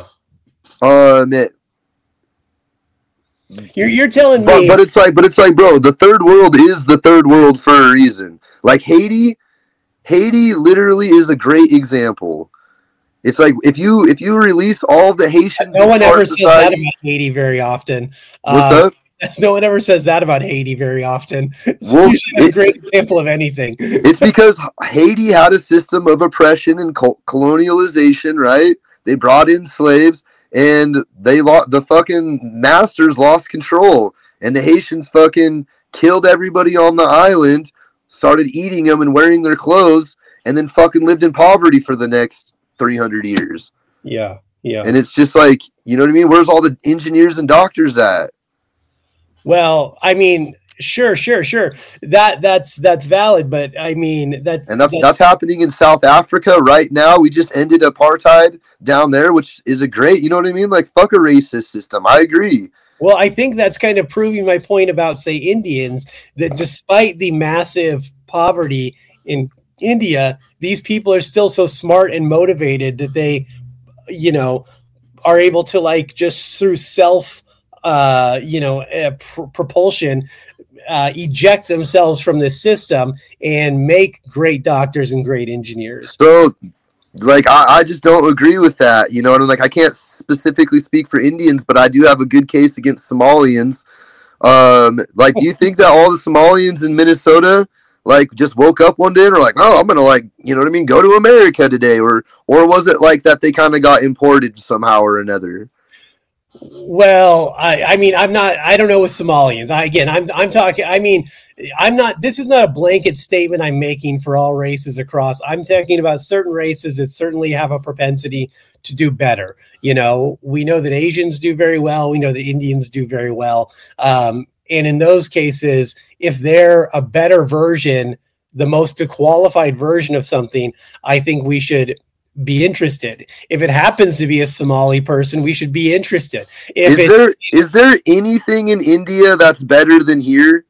You're telling me, but it's like, bro, the third world is the third world for a reason. Like Haiti literally is a great example. It's like if you release all the Haitians, no one ever says that about Haiti very often. What's up? No one ever says that about Haiti very often. It's usually a great example of anything. It's because Haiti had a system of oppression and colonialization, right? They brought in slaves, and the fucking masters lost control, and the Haitians fucking killed everybody on the island, started eating them and wearing their clothes, and then fucking lived in poverty for the next 300 years. Yeah, yeah. And it's just like, you know what I mean? Where's all the engineers and doctors at? Well, I mean, sure. That's valid, but I mean, that's happening in South Africa right now. We just ended apartheid down there, which is a great, you know what I mean? Like, fuck a racist system. I agree. Well, I think that's kind of proving my point about, say, Indians, that despite the massive poverty in India, these people are still so smart and motivated that they, you know, are able to, like, just through self, propulsion, eject themselves from this system and make great doctors and great engineers. So, like, I just don't agree with that. You know, and like, I can't specifically speak for Indians, but I do have a good case against Somalians. Like, do you think that all the Somalians in Minnesota, like, just woke up one day and were like, oh, I'm gonna, like, you know what I mean, go to America today, or was it like that they kind of got imported somehow or another? Well, I mean, I don't know with Somalians. I'm talking, I mean, this is not a blanket statement I'm making for all races across. I'm talking about certain races that certainly have a propensity to do better. You know, we know that Asians do very well. We know that Indians do very well. And in those cases, if they're a better version, the most qualified version of something, I think we should be interested. If it happens to be a Somali person, we should be interested. Is there anything in India that's better than here?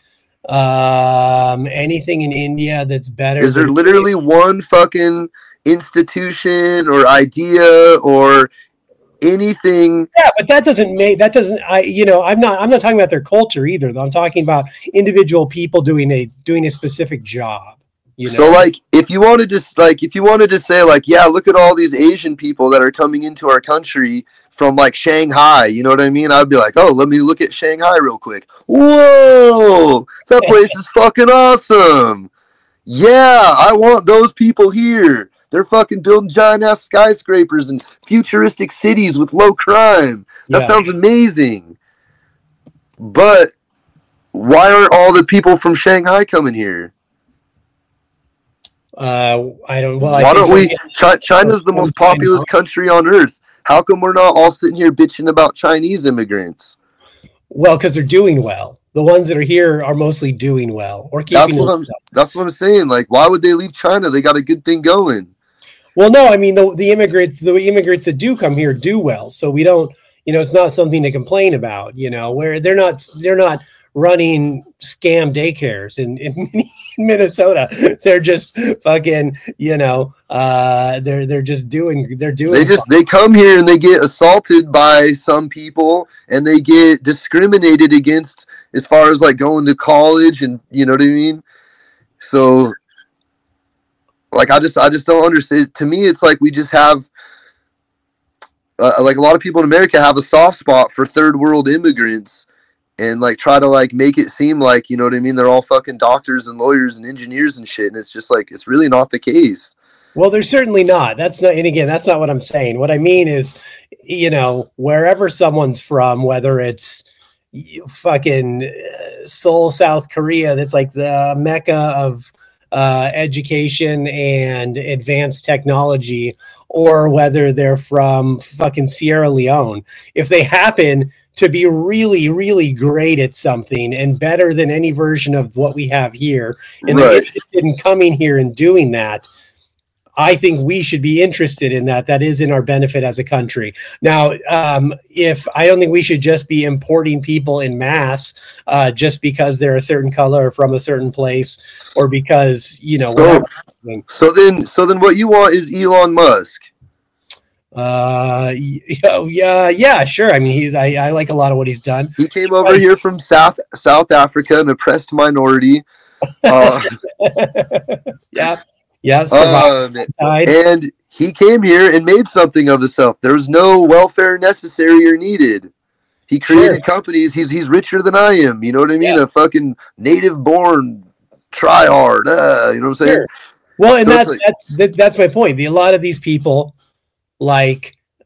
Anything in India that's better? Is there literally one fucking institution or idea or anything? Yeah, but I'm not talking about their culture either, though. I'm talking about individual people doing a specific job. You know? So, like, if you wanted to say, like, yeah, look at all these Asian people that are coming into our country from, like, Shanghai, you know what I mean? I'd be like, oh, let me look at Shanghai real quick. Whoa, that place is fucking awesome. Yeah, I want those people here. They're fucking building giant-ass skyscrapers and futuristic cities with low crime. That sounds amazing. But why aren't all the people from Shanghai coming here? I don't. Well, why don't we? China's the most populous country on earth. How come we're not all sitting here bitching about Chinese immigrants? Well, because they're doing well. The ones that are here are mostly doing well, or keeping. That's what I'm saying. Like, why would they leave China? They got a good thing going. Well, no, I mean the immigrants that do come here do well. So we don't. You know, it's not something to complain about. You know, where they're not running scam daycares in Minnesota. They're just fucking, you know, they come here and they get assaulted by some people and they get discriminated against as far as, like, going to college, and you know what I mean? So, like, I just don't understand. To me, it's like we just have like, a lot of people in America have a soft spot for third world immigrants and, like, try to, like, make it seem like, you know what I mean, they're all fucking doctors and lawyers and engineers and shit. And it's just like, it's really not the case. Well, they're certainly not. That's not, and again, that's not what I'm saying. What I mean is, you know, wherever someone's from, whether it's fucking Seoul, South Korea, that's like the mecca of education and advanced technology, or whether they're from fucking Sierra Leone, if they happen to be really, really great at something and better than any version of what we have here, and they're interested in coming here and doing that, I think we should be interested in that. That is in our benefit as a country. Now, if I don't think we should just be importing people in mass just because they're a certain color or from a certain place, or because, you know. So then what you want is Elon Musk. Yeah, sure. I mean, I like a lot of what he's done. He came over here from South Africa, an oppressed minority. Yeah. And he came here and made something of himself. There was no welfare necessary or needed. He created companies. He's richer than I am. You know what I mean? A fucking native-born tryhard. You know what I'm saying? Sure. Well, and so that's my point. A lot of these people, like,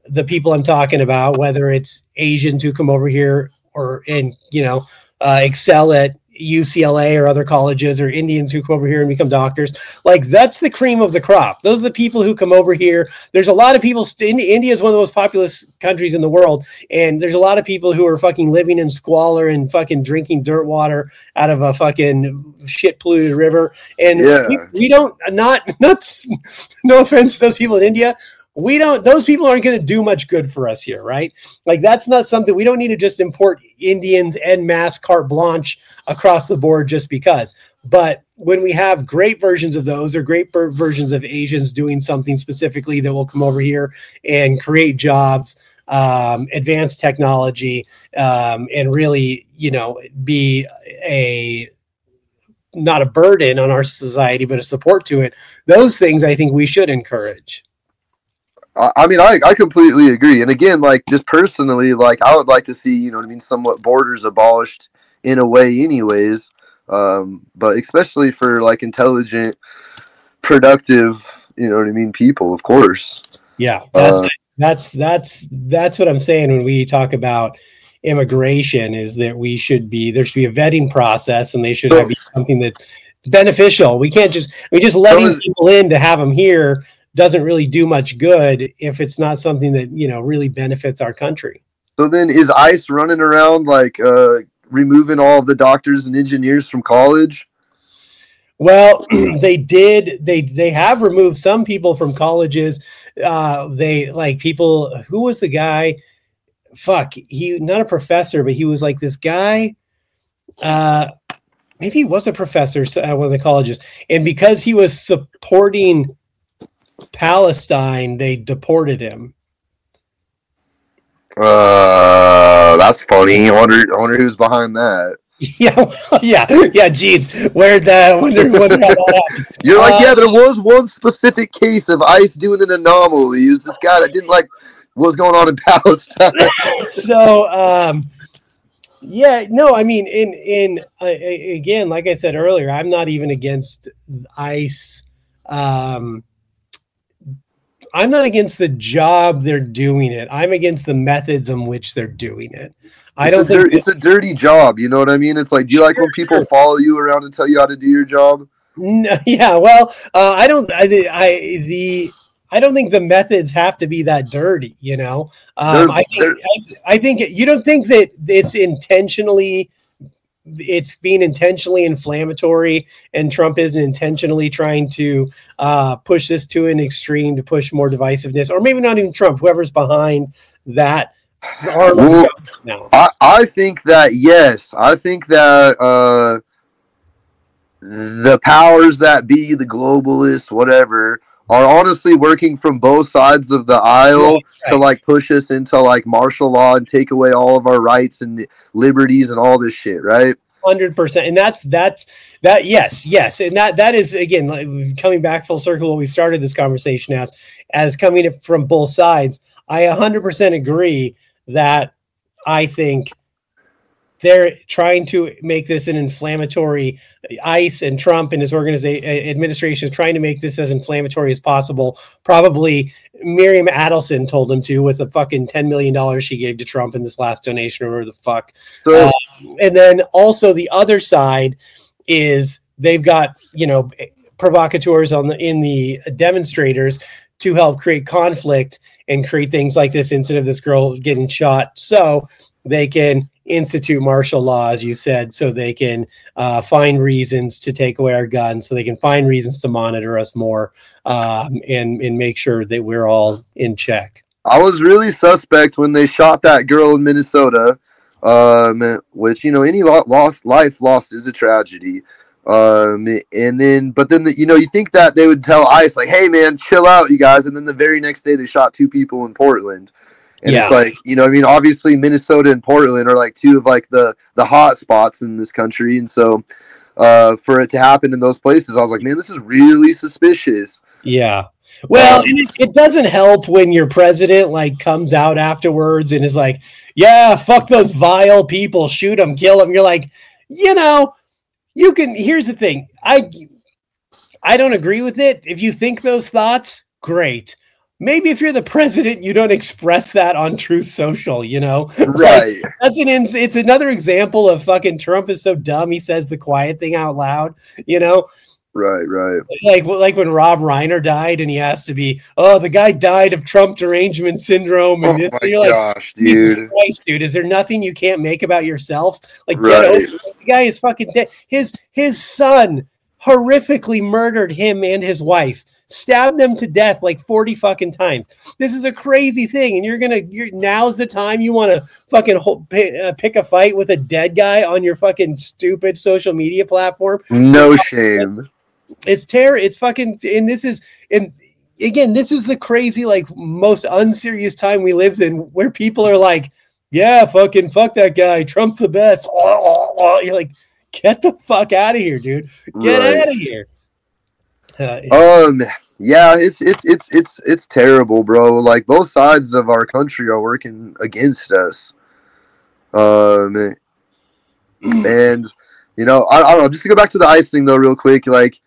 the people I'm talking about, whether it's Asians who come over here or excel at UCLA or other colleges, or Indians who come over here and become doctors. Like, that's the cream of the crop. Those are the people who come over here. There's a lot of people. India is one of the most populous countries in the world, and there's a lot of people who are fucking living in squalor and fucking drinking dirt water out of a fucking shit polluted river. And we don't, not no offense to those people in India, those people aren't going to do much good for us here, right? Like, that's not something, we don't need to just import Indians en masse carte blanche across the board just because. But when we have great versions of those, or great versions of Asians doing something specifically that will come over here and create jobs, advanced technology, and really, be not a burden on our society, but a support to it. Those things I think we should encourage. I mean, I completely agree. And again, like, just personally, like, I would like to see, somewhat borders abolished in a way anyways. But especially for, like, intelligent, productive, people, of course. Yeah, that's what I'm saying when we talk about immigration, is that there should be a vetting process, and they should be something that's beneficial. We just letting people in to have them here doesn't really do much good if it's not something that, really benefits our country. So then is ICE running around like removing all of the doctors and engineers from college? Well, they have removed some people from colleges. They, like, people, who was the guy? He not a professor, but he was like this guy. Maybe he was a professor at one of the colleges. And because he was supporting Palestine, they deported him. That's funny. I wonder who's behind that. Yeah. Geez, where'd that? Wonder how that happened. You're like, there was one specific case of ICE doing an anomaly. It was this guy that didn't like what was going on in Palestine. So, I mean, again, like I said earlier, I'm not even against ICE. I'm not against the job they're doing it. I'm against the methods in which they're doing it. It's a dirty job. You know what I mean? It's like, do you like when people follow you around and tell you how to do your job? Yeah. Well, I don't think the methods have to be that dirty. I think you don't think that it's being intentionally inflammatory, and Trump isn't intentionally trying to push this to an extreme to push more divisiveness, or maybe not even Trump, whoever's behind that. I think that, yes, I think that the powers that be, the globalists, whatever, are honestly working from both sides of the aisle to like push us into like martial law and take away all of our rights and liberties and all this shit, right? 100%. And that's yes. And that is, again, like, coming back full circle, what we started this conversation as coming from both sides. I 100% agree that I think they're trying to make this an inflammatory. ICE and Trump and his administration is trying to make this as inflammatory as possible. Probably Miriam Adelson told them to, with the fucking $10 million she gave to Trump in this last donation, or whatever the fuck. So, and then also the other side is they've got, provocateurs in the demonstrators to help create conflict and create things like this incident of this girl getting shot, so they can institute martial law, as you said, so they can find reasons to take away our guns, so they can find reasons to monitor us more, and make sure that we're all in check. I was really suspect when they shot that girl in Minnesota, which, any life lost is a tragedy. But then you think that they would tell ICE, like, hey man, chill out, you guys. And then the very next day they shot 2 people in Portland. And it's like, obviously Minnesota and Portland are like 2 of like the hot spots in this country. And so, for it to happen in those places, I was like, man, this is really suspicious. Yeah. Well, it doesn't help when your president like comes out afterwards and is like, yeah, fuck those vile people, shoot them, kill them. You're like, you can, here's the thing. I don't agree with it. If you think those thoughts, great. maybe if you're the president, you don't express that on Truth Social, you know? Right. Like, it's another example of fucking Trump is so dumb he says the quiet thing out loud, you know? Right. Like when Rob Reiner died and he has to be, oh, the guy died of Trump derangement syndrome. And Oh my you're gosh, like, Jesus dude. Christ, dude, is there nothing you can't make about yourself? Like, Right. get over it. The guy is fucking dead. His son horrifically murdered him and his wife, stabbed them to death like 40 fucking times. This is a crazy thing. And now's the time you want to fucking pick a fight with a dead guy on your fucking stupid social media platform. No shame. It's terror. It's fucking, and this is the crazy, like, most unserious time we live in, where people are like, yeah, fucking fuck that guy. Trump's the best. You're like, get the fuck out of here, dude. Get out of here. Yeah, it's terrible, bro. Like, both sides of our country are working against us. And you know, I don't know, just to go back to the ICE thing though real quick, like,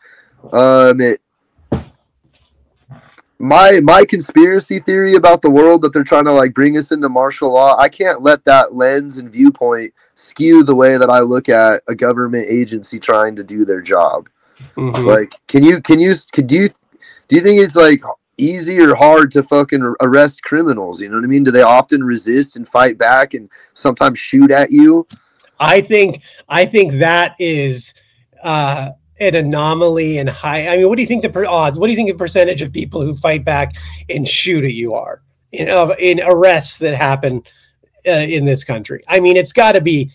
my conspiracy theory about the world that they're trying to like bring us into martial law, I can't let that lens and viewpoint skew the way that I look at a government agency trying to do their job. Mm-hmm. Like, do you think it's like easy or hard to fucking arrest criminals? You know what I mean? Do they often resist and fight back and sometimes shoot at you? I think that is an anomaly and high. I mean, what do you think the odds? What do you think the percentage of people who fight back and shoot at you are in arrests that happen in this country? I mean, it's got to be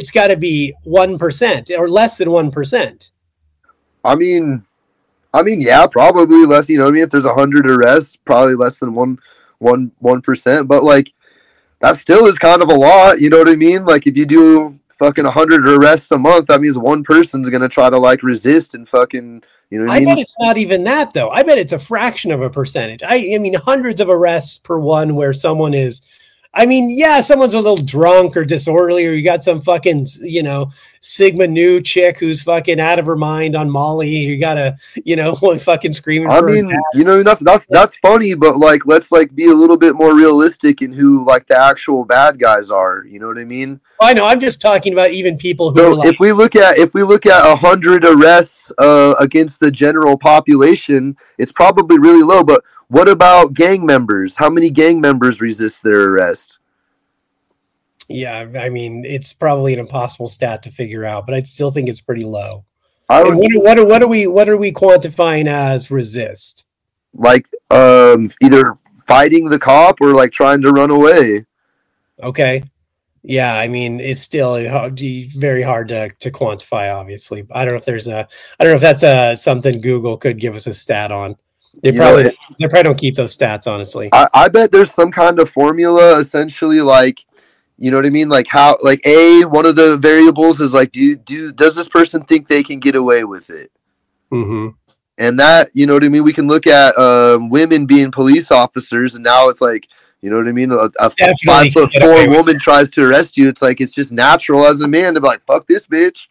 1% or less than 1%. I mean, yeah, probably less. You know what I mean? If there's 100 arrests, probably less than 1%. But like, that still is kind of a lot. You know what I mean? Like, if you do fucking 100 arrests a month, that means one person's gonna try to like resist and fucking, you know what I mean? Bet it's not even that though. I bet it's a fraction of a percentage. I mean, hundreds of arrests per one where someone is, I mean, yeah, someone's a little drunk or disorderly, or you got some fucking, you know, Sigma Nu chick who's fucking out of her mind on Molly. You gotta, you know, one fucking screaming. I mean, you know, that's funny, but like, let's like be a little bit more realistic in who like the actual bad guys are. You know what I mean? I know. I'm just talking about even people who. So are like, if we look at 100 arrests against the general population, it's probably really low. But what about gang members? How many gang members resist their arrest? Yeah, I mean, it's probably an impossible stat to figure out, but I still think it's pretty low. What are we quantifying as resist? Like either fighting the cop or like trying to run away. Okay. Yeah, I mean, it's still very hard to quantify, obviously. I don't know if that's something Google could give us a stat on. They probably don't keep those stats, honestly. I bet there's some kind of formula, essentially, like, you know what I mean? Like how, like one of the variables is like, does this person think they can get away with it? Mm-hmm. And that, you know what I mean? We can look at women being police officers, and now it's like, you know what I mean? A 5'4" woman tries to arrest you. It's like, it's just natural as a man to be like, fuck this bitch.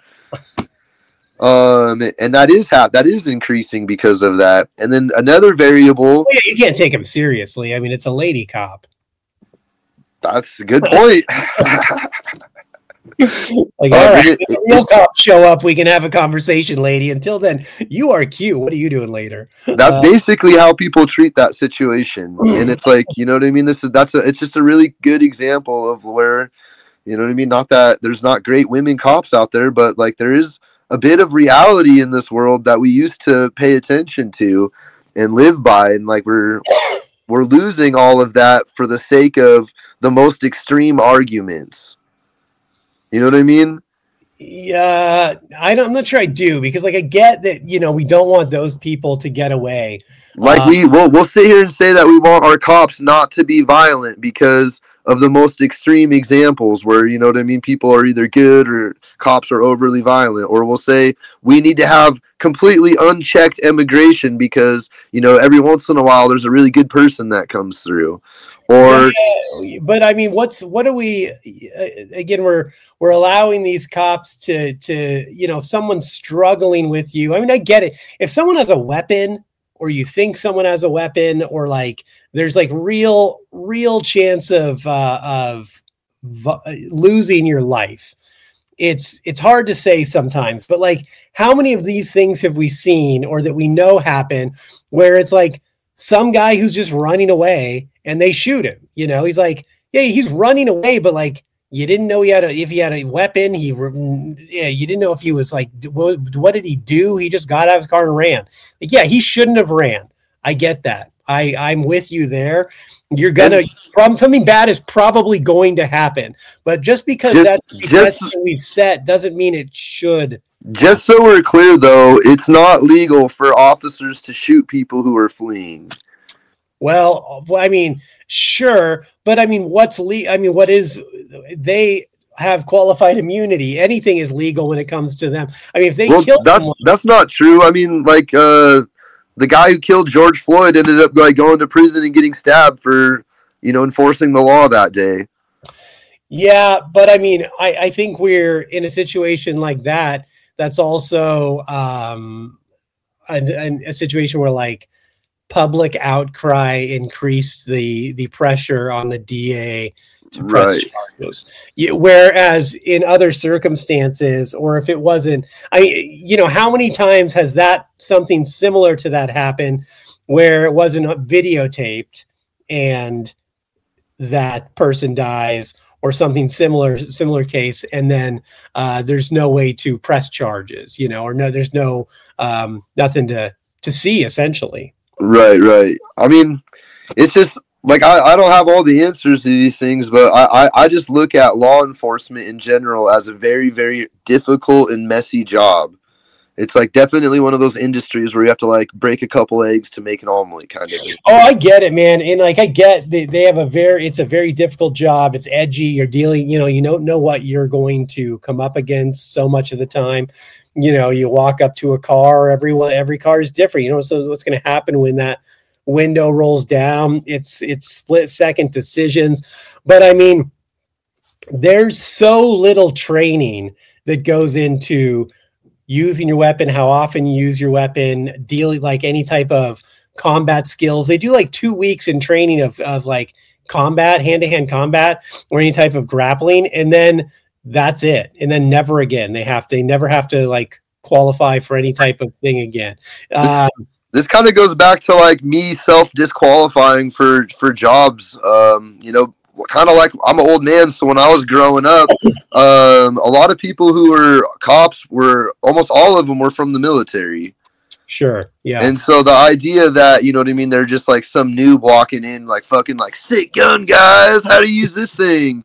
And that is increasing because of that. And then another variable. Yeah, you can't take him seriously. I mean, it's a lady cop. That's a good point. Like, all right, when real cops show up, we can have a conversation, lady. Until then, you are cute. What are you doing later? That's basically how people treat that situation, and it's like, you know what I mean. It's just a really good example of where, you know what I mean. Not that there's not great women cops out there, but like there is a bit of reality in this world that we used to pay attention to and live by, and like we're losing all of that for the sake of the most extreme arguments. You know what I mean? Yeah, I'm not sure I do, because like I get that, you know, we don't want those people to get away. Like we'll sit here and say that we want our cops not to be violent because of the most extreme examples where, you know what I mean, people are either good or cops are overly violent. Or we'll say we need to have completely unchecked immigration because, you know, every once in a while there's a really good person that comes through. Or but I mean, what are we again, we're allowing these cops to, you know, if someone's struggling with you, I mean, I get it. If someone has a weapon or you think someone has a weapon, or like there's like real chance of losing your life. It's hard to say sometimes, but like how many of these things have we seen or that we know happen where it's like some guy who's just running away and they shoot him, you know, he's like, yeah, he's running away, but like you didn't know if he had a weapon. You didn't know if he was like, what did he do? He just got out of his car and ran. Like, yeah, he shouldn't have ran. I get that. I'm with you there. You're gonna something bad is probably going to happen, but just because that's what we've set doesn't mean it should. Just so we're clear, though, it's not legal for officers to shoot people who are fleeing. Well, I mean, sure, but I mean, what is? They have qualified immunity. Anything is legal when it comes to them. I mean, if they kill someone, that's not true. I mean, like the guy who killed George Floyd ended up like going to prison and getting stabbed for, you know, enforcing the law that day. Yeah, but I mean, I think we're in a situation like that. That's also a situation where like public outcry increased the pressure on the DA to press charges. Whereas in other circumstances, or if it wasn't, how many times has that something similar to that happened where it wasn't videotaped and that person dies, or something similar case, and then there's no way to press charges, you know, or no, there's no nothing to see essentially. Right. I mean, it's just like I don't have all the answers to these things, but I just look at law enforcement in general as a very, very difficult and messy job. It's like definitely one of those industries where you have to like break a couple eggs to make an omelet kind of thing. Oh, I get it, man. And like, I get they have it's a very difficult job. It's edgy. You're dealing, you don't know what you're going to come up against so much of the time. You know, you walk up to a car, every car is different. You know, so what's going to happen when that window rolls down? It's split second decisions. But I mean, there's so little training that goes into using your weapon, how often you use your weapon, dealing like any type of combat skills. They do like 2 weeks in training of like combat, hand-to-hand combat, or any type of grappling, and then that's it. And then never again. They never have to like qualify for any type of thing again. This kind of goes back to like me self-disqualifying for jobs. Kind of like I'm an old man, so when I was growing up, a lot of people who were cops were almost all of them were from the military. Sure, yeah. And so the idea that, you know what I mean, they're just like some noob walking in like fucking like sick gun guys, how to use this thing.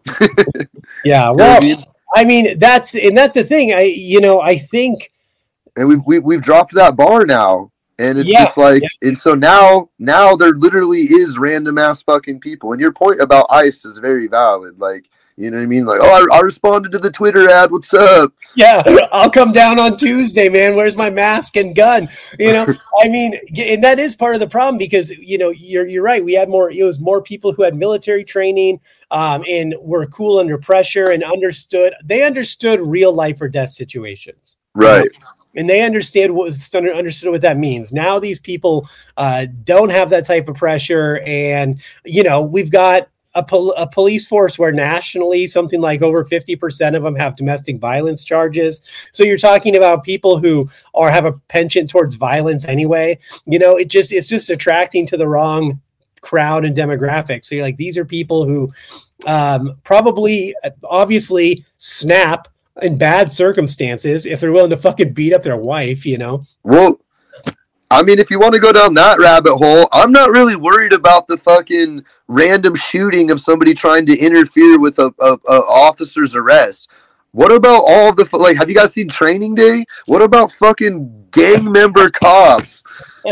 Yeah, well, I mean that's the thing. I think, and we've dropped that bar now. And it's just like, and so now there literally is random ass fucking people. And your point about ICE is very valid. Like, you know what I mean? Like, oh, I responded to the Twitter ad. What's up? Yeah, I'll come down on Tuesday, man. Where's my mask and gun? You know, I mean, and that is part of the problem because, you know, you're right. We had it was more people who had military training and were cool under pressure and understood real life or death situations. Right. You know? And they understood what that means. Now these people don't have that type of pressure. And, you know, we've got a police force where nationally something like over 50% of them have domestic violence charges. So you're talking about people who have a penchant towards violence anyway. You know, it's just attracting to the wrong crowd and demographic. So you're like, these are people who probably obviously snap in bad circumstances if they're willing to fucking beat up their wife, you know? Well, I mean, if you want to go down that rabbit hole, I'm not really worried about the fucking random shooting of somebody trying to interfere with a officer's arrest. What about all the, like, have you guys seen Training Day? What about fucking gang member cops?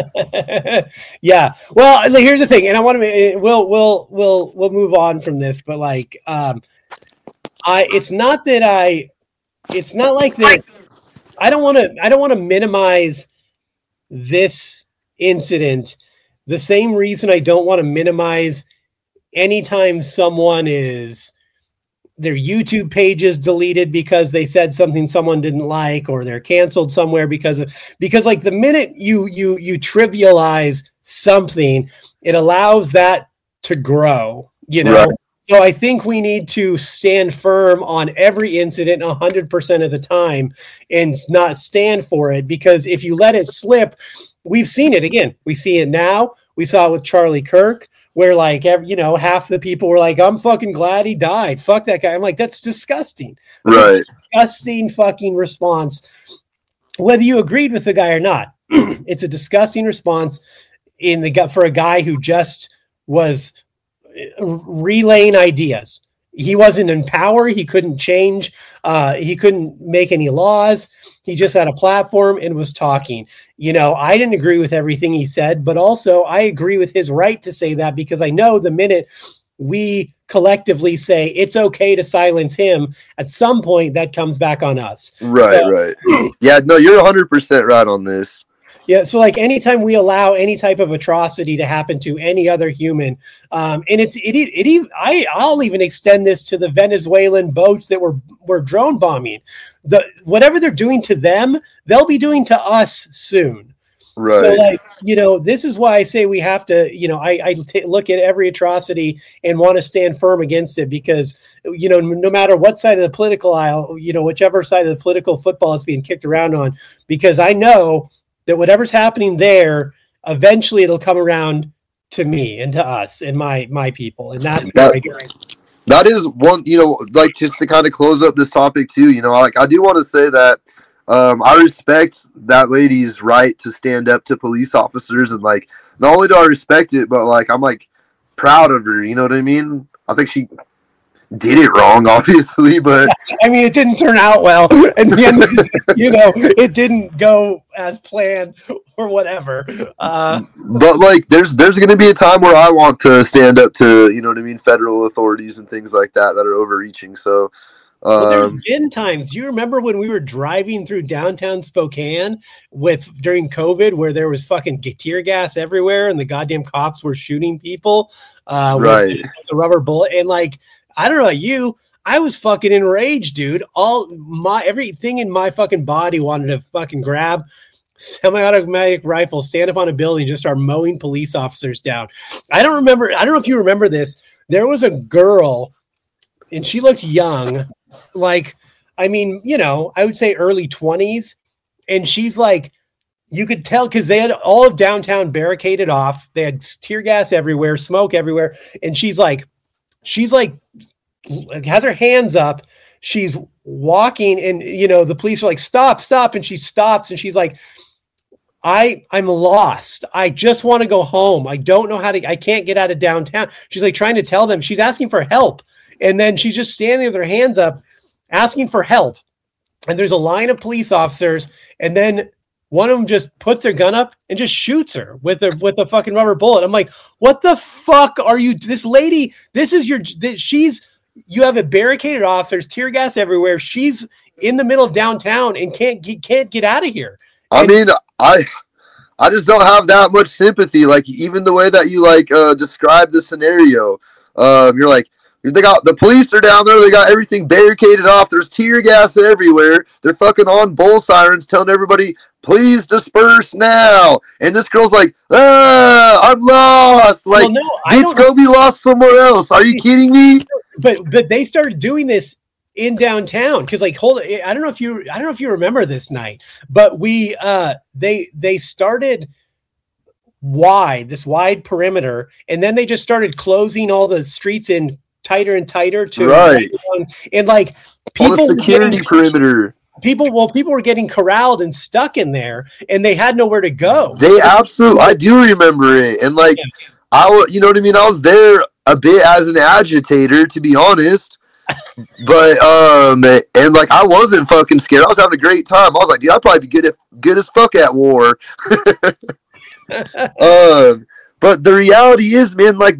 Yeah. Well, here's the thing, and I want to, we'll move on from this, but like, it's not like that. I don't want to minimize this incident. The same reason I don't want to minimize anytime someone is their YouTube pages deleted because they said something someone didn't like, or they're canceled somewhere because like the minute you trivialize something, it allows that to grow, you know. Right. So I think we need to stand firm on every incident 100% of the time and not stand for it, because if you let it slip, we've seen it again. We see it now. We saw it with Charlie Kirk, where like, you know, half the people were like, I'm fucking glad he died. Fuck that guy. I'm like, that's disgusting. Right. Disgusting fucking response. Whether you agreed with the guy or not, it's a disgusting response for a guy who just was relaying ideas. He wasn't in power. He couldn't change. He couldn't make any laws. He just had a platform and was talking. You know, I didn't agree with everything he said, but also I agree with his right to say that, because I know the minute we collectively say it's okay to silence him, at some point that comes back on us. Right, right. Yeah, no, you're 100% right on this. Yeah, so like anytime we allow any type of atrocity to happen to any other human, and I'll even extend this to the Venezuelan boats that were drone bombing. Whatever they're doing to them, they'll be doing to us soon. Right. So like, you know, this is why I say we have to, you know, I look at every atrocity and want to stand firm against it, because, you know, no matter what side of the political aisle, you know, whichever side of the political football it's being kicked around on, because I know that whatever's happening there, eventually it'll come around to me and to us and my people. And that is one, you know, like just to kind of close up this topic too, you know, like I do want to say that I respect that lady's right to stand up to police officers, and like, not only do I respect it, but like, I'm like proud of her. You know what I mean? I think she did it wrong, obviously, but I mean, it didn't turn out well, and you know, it didn't go as planned or whatever. But like, there's going to be a time where I want to stand up to, you know what I mean, federal authorities and things like that are overreaching. So, there's been times. Do you remember when we were driving through downtown Spokane during COVID, where there was fucking tear gas everywhere and the goddamn cops were shooting people right, with the rubber bullet, and like, I don't know about you, I was fucking enraged, dude. Everything in my fucking body wanted to fucking grab semi-automatic rifle, stand up on a building, just start mowing police officers down. I don't know if you remember this. There was a girl, and she looked young, like, I mean, you know, I would say early 20s, and she's like, you could tell, because they had all of downtown barricaded off. They had tear gas everywhere, smoke everywhere, and she's like has her hands up. She's walking, and you know, the police are like, stop, and she stops, and she's like, I'm lost. I just want to go home. I don't know I can't get out of downtown. She's like trying to tell them, she's asking for help. And then she's just standing with her hands up asking for help. And there's a line of police officers, and then one of them just puts their gun up and just shoots her with a fucking rubber bullet. I'm like, what the fuck are you? This lady, you have it barricaded off. There's tear gas everywhere. She's in the middle of downtown and can't get out of here. I mean, I just don't have that much sympathy. Like, even the way that you like describe the scenario, you're like, the police are down there. They got everything barricaded off. There's tear gas everywhere. They're fucking on bull sirens telling everybody, please disperse now. And this girl's like, I'm lost. Like, let's go be lost somewhere else. Are you kidding me? But they started doing this in downtown, because like, I don't know if you remember this night, but they started this wide perimeter, and then they just started closing all the streets in tighter and tighter to right, and like people, all the security perimeter. People were getting corralled and stuck in there, and they had nowhere to go. I do remember it, and like, yeah. You know what I mean? I was there a bit as an agitator, to be honest. But and like, I wasn't fucking scared. I was having a great time. I was like, dude, I'd probably be good as fuck at war. But the reality is, man, like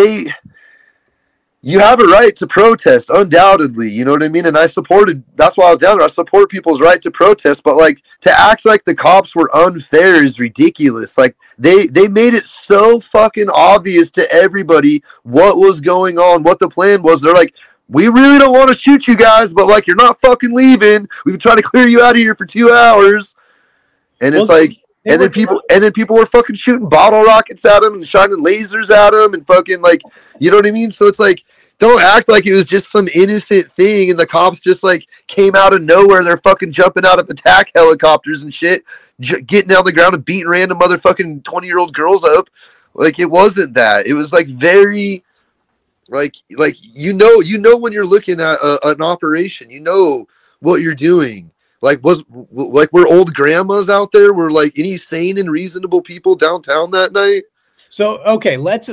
you have a right to protest, undoubtedly. You know what I mean? And that's why I was down there. I support people's right to protest, but like, to act like the cops were unfair is ridiculous. Like, they made it so fucking obvious to everybody what was going on, what the plan was. They're like, we really don't want to shoot you guys, but like, you're not fucking leaving. We've been trying to clear you out of here for 2 hours. And it's like, and then people were fucking shooting bottle rockets at him and shining lasers at him and fucking like, you know what I mean? So it's like, don't act like it was just some innocent thing and the cops just like came out of nowhere. They're fucking jumping out of attack helicopters and shit, getting down the ground and beating random motherfucking 20-year-old girls up. Like, it wasn't that. It was like very, like you know when you're looking at an operation, you know what you're doing. Like, were old grandmas out there? Were like any sane and reasonable people downtown that night? So okay, let's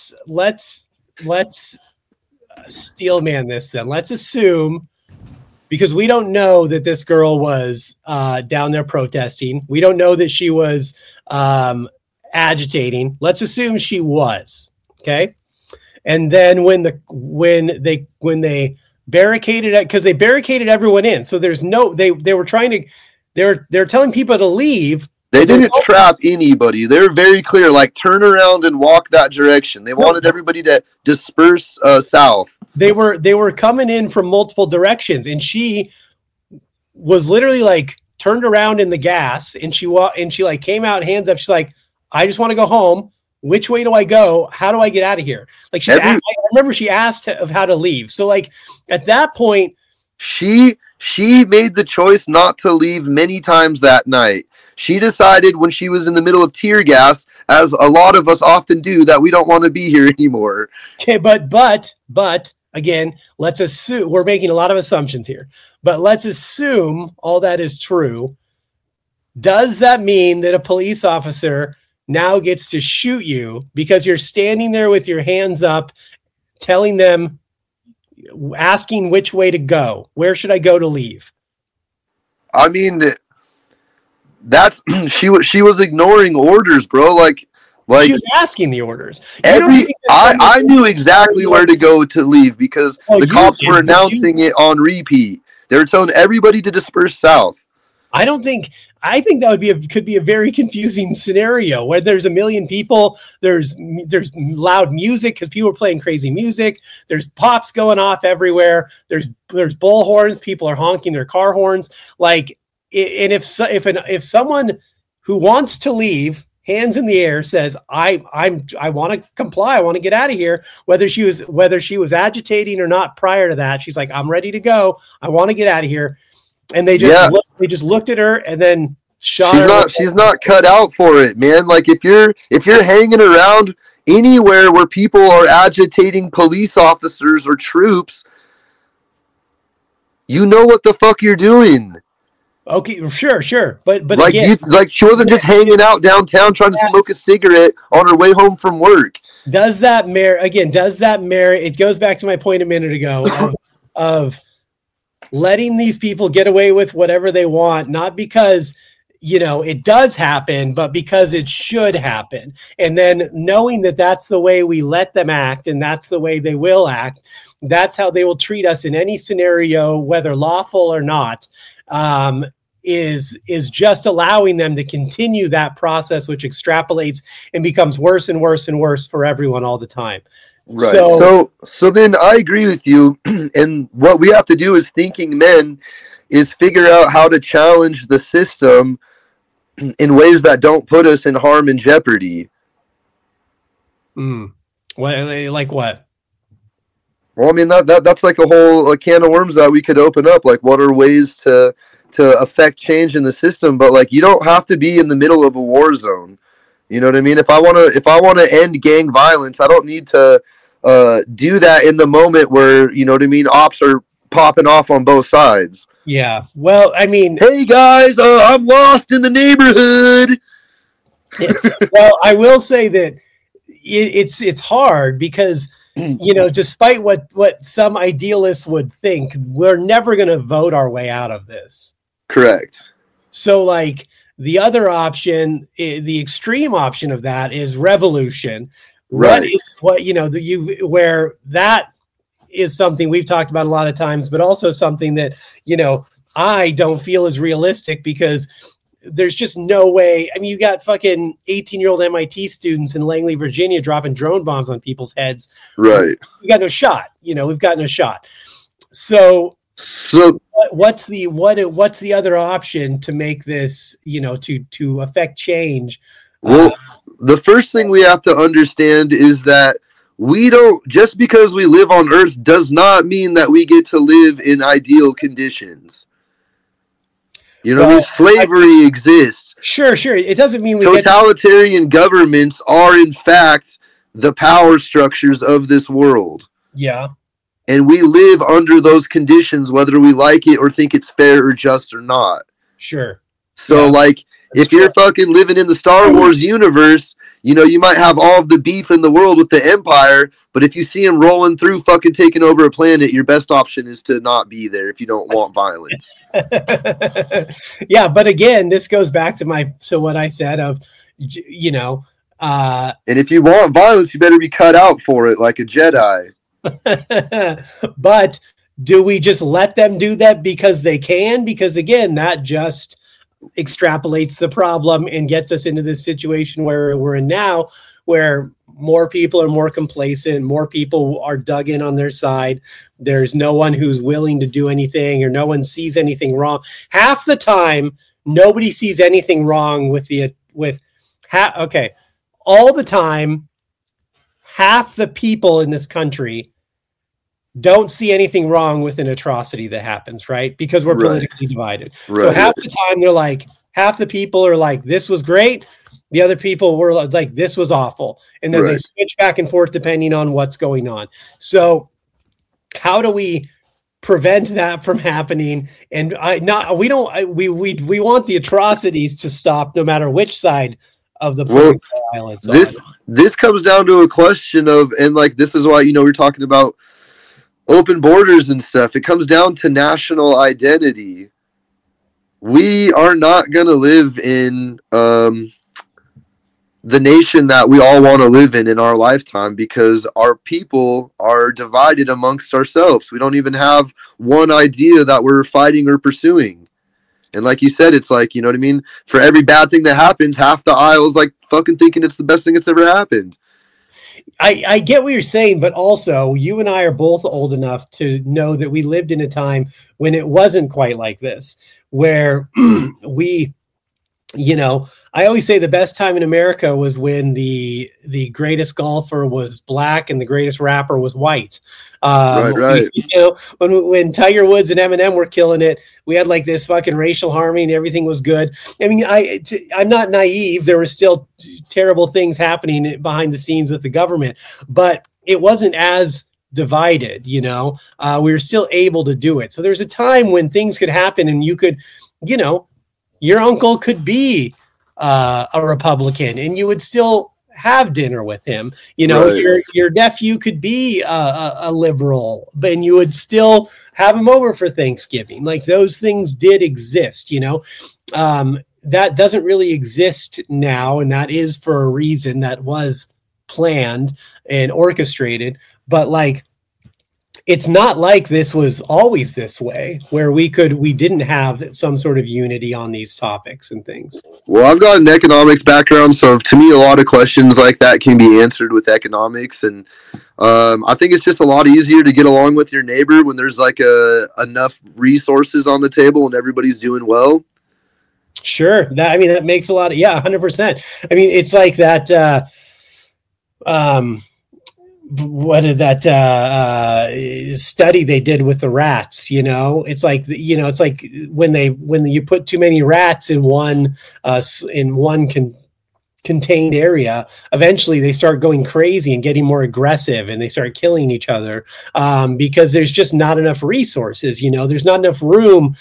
steelman this then. Let's assume, because we don't know that this girl was down there protesting. We don't know that she was agitating. Let's assume she was. Okay, and then when they barricaded it, because they barricaded everyone in, so there's no they were trying to they're telling people to leave. They didn't trap anybody. They were very clear, like, turn around and walk that direction. They wanted everybody to disperse south. They were coming in from multiple directions, and she was literally like turned around in the gas, and she like came out, hands up. She's like, I just want to go home. Which way do I go? How do I get out of here? Like, I remember she asked of how to leave. So like at that point, she made the choice not to leave many times that night. She decided when she was in the middle of tear gas, as a lot of us often do, that we don't want to be here anymore. Okay, but again, let's assume we're making a lot of assumptions here. But let's assume all that is true. Does that mean that a police officer now gets to shoot you because you're standing there with your hands up, telling them, asking which way to go? Where should I go to leave? I mean, that's she was ignoring orders, bro. Like she was asking the orders. I knew exactly where to go to leave because the cops were announcing it on repeat. They were telling everybody to disperse south. I think that could be a very confusing scenario where there's a million people. There's loud music because people are playing crazy music. There's pops going off everywhere. There's bull horns. People are honking their car horns. Like, and if someone who wants to leave, hands in the air, says, I want to comply, I want to get out of here, whether she was agitating or not prior to that, she's like, I'm ready to go, I want to get out of here. And they just looked at her and then shot her. She's not cut out for it, man. Like, if you're hanging around anywhere where people are agitating police officers or troops, you know what the fuck you're doing. Okay, sure, but like, again, she wasn't just hanging out downtown trying to smoke a cigarette on her way home from work. Does that merit? It goes back to my point a minute ago of letting these people get away with whatever they want, not because it does happen, but because it should happen. And then knowing that that's the way we let them act and that's the way they will act, that's how they will treat us in any scenario, whether lawful or not. Is just allowing them to continue that process, which extrapolates and becomes worse and worse and worse for everyone all the time. Right. So then I agree with you. And what we have to do as thinking men is figure out how to challenge the system in ways that don't put us in harm and jeopardy. Like what? Well, I mean, that's like a whole can of worms that we could open up. Like, what are ways to affect change in the system? But like, you don't have to be in the middle of a war zone. You know what I mean? If I want to end gang violence, I don't need to do that in the moment where, you know what I mean, ops are popping off on both sides. Yeah. Well, I mean, hey guys, I'm lost in the neighborhood. Well, I will say that it's hard because, despite what some idealists would think, we're never going to vote our way out of this. Correct. So like, the other option, the extreme option of that is revolution. Right. Where that is something we've talked about a lot of times, but also something that, I don't feel is realistic because there's just no way. I mean, you got fucking 18-year-old MIT students in Langley, Virginia, dropping drone bombs on people's heads. Right. We got no shot. We've got no shot. So what's the other option to make this, to affect change? Well, the first thing we have to understand is that just because we live on Earth does not mean that we get to live in ideal conditions. Slavery exists. Sure. It doesn't mean totalitarian governments are in fact the power structures of this world. Yeah. And we live under those conditions, whether we like it or think it's fair or just or not. Sure. So, if you're fucking living in the Star Wars universe, you might have all of the beef in the world with the Empire, but if you see them rolling through fucking taking over a planet, your best option is to not be there if you don't want violence. Yeah, but again, this goes back to what I said of, and if you want violence, you better be cut out for it like a Jedi. But do we just let them do that because they can? Because again, that just extrapolates the problem and gets us into this situation where we're in now, where more people are more complacent, more people are dug in on their side. There's no one who's willing to do anything, or no one sees anything wrong. Half the time, nobody sees anything wrong all the time. Half the people in this country don't see anything wrong with an atrocity that happens, right? Because we're politically divided. Right. So half the time half the people are like, this was great. The other people were like, this was awful. And then they switch back and forth depending on what's going on. So how do we prevent that from happening? And we want the atrocities to stop no matter which side of the political violence. This comes down to a question of, and this is why, we're talking about open borders and stuff. It comes down to national identity. We are not going to live in the nation that we all want to live in our lifetime, because our people are divided amongst ourselves. We don't even have one idea that we're fighting or pursuing. And like you said, it's like, you know what I mean? For every bad thing that happens, half the aisle is like fucking thinking it's the best thing that's ever happened. I get what you're saying, but also you and I are both old enough to know that we lived in a time when it wasn't quite like this, where I always say the best time in America was when the greatest golfer was black and the greatest rapper was white. Right. When Tiger Woods and Eminem were killing it, we had this fucking racial harmony and everything was good. I mean, I'm not naive. There were still terrible things happening behind the scenes with the government, but it wasn't as divided. We were still able to do it. So there's a time when things could happen and you could, your uncle could be a Republican and you would still have dinner with him. Your nephew could be a liberal, but you would still have him over for Thanksgiving. Those things did exist, that doesn't really exist now. And that is for a reason that was planned and orchestrated. But it's not like this was always this way, where we didn't have some sort of unity on these topics and things. Well, I've got an economics background, so to me, a lot of questions like that can be answered with economics. And I think it's just a lot easier to get along with your neighbor when there's enough resources on the table and everybody's doing well. Sure. That makes a lot of, 100%. It's like that, what did that study they did with the rats? It's like when you put too many rats in one contained area, eventually they start going crazy and getting more aggressive, and they start killing each other because there's just not enough resources. There's not enough room,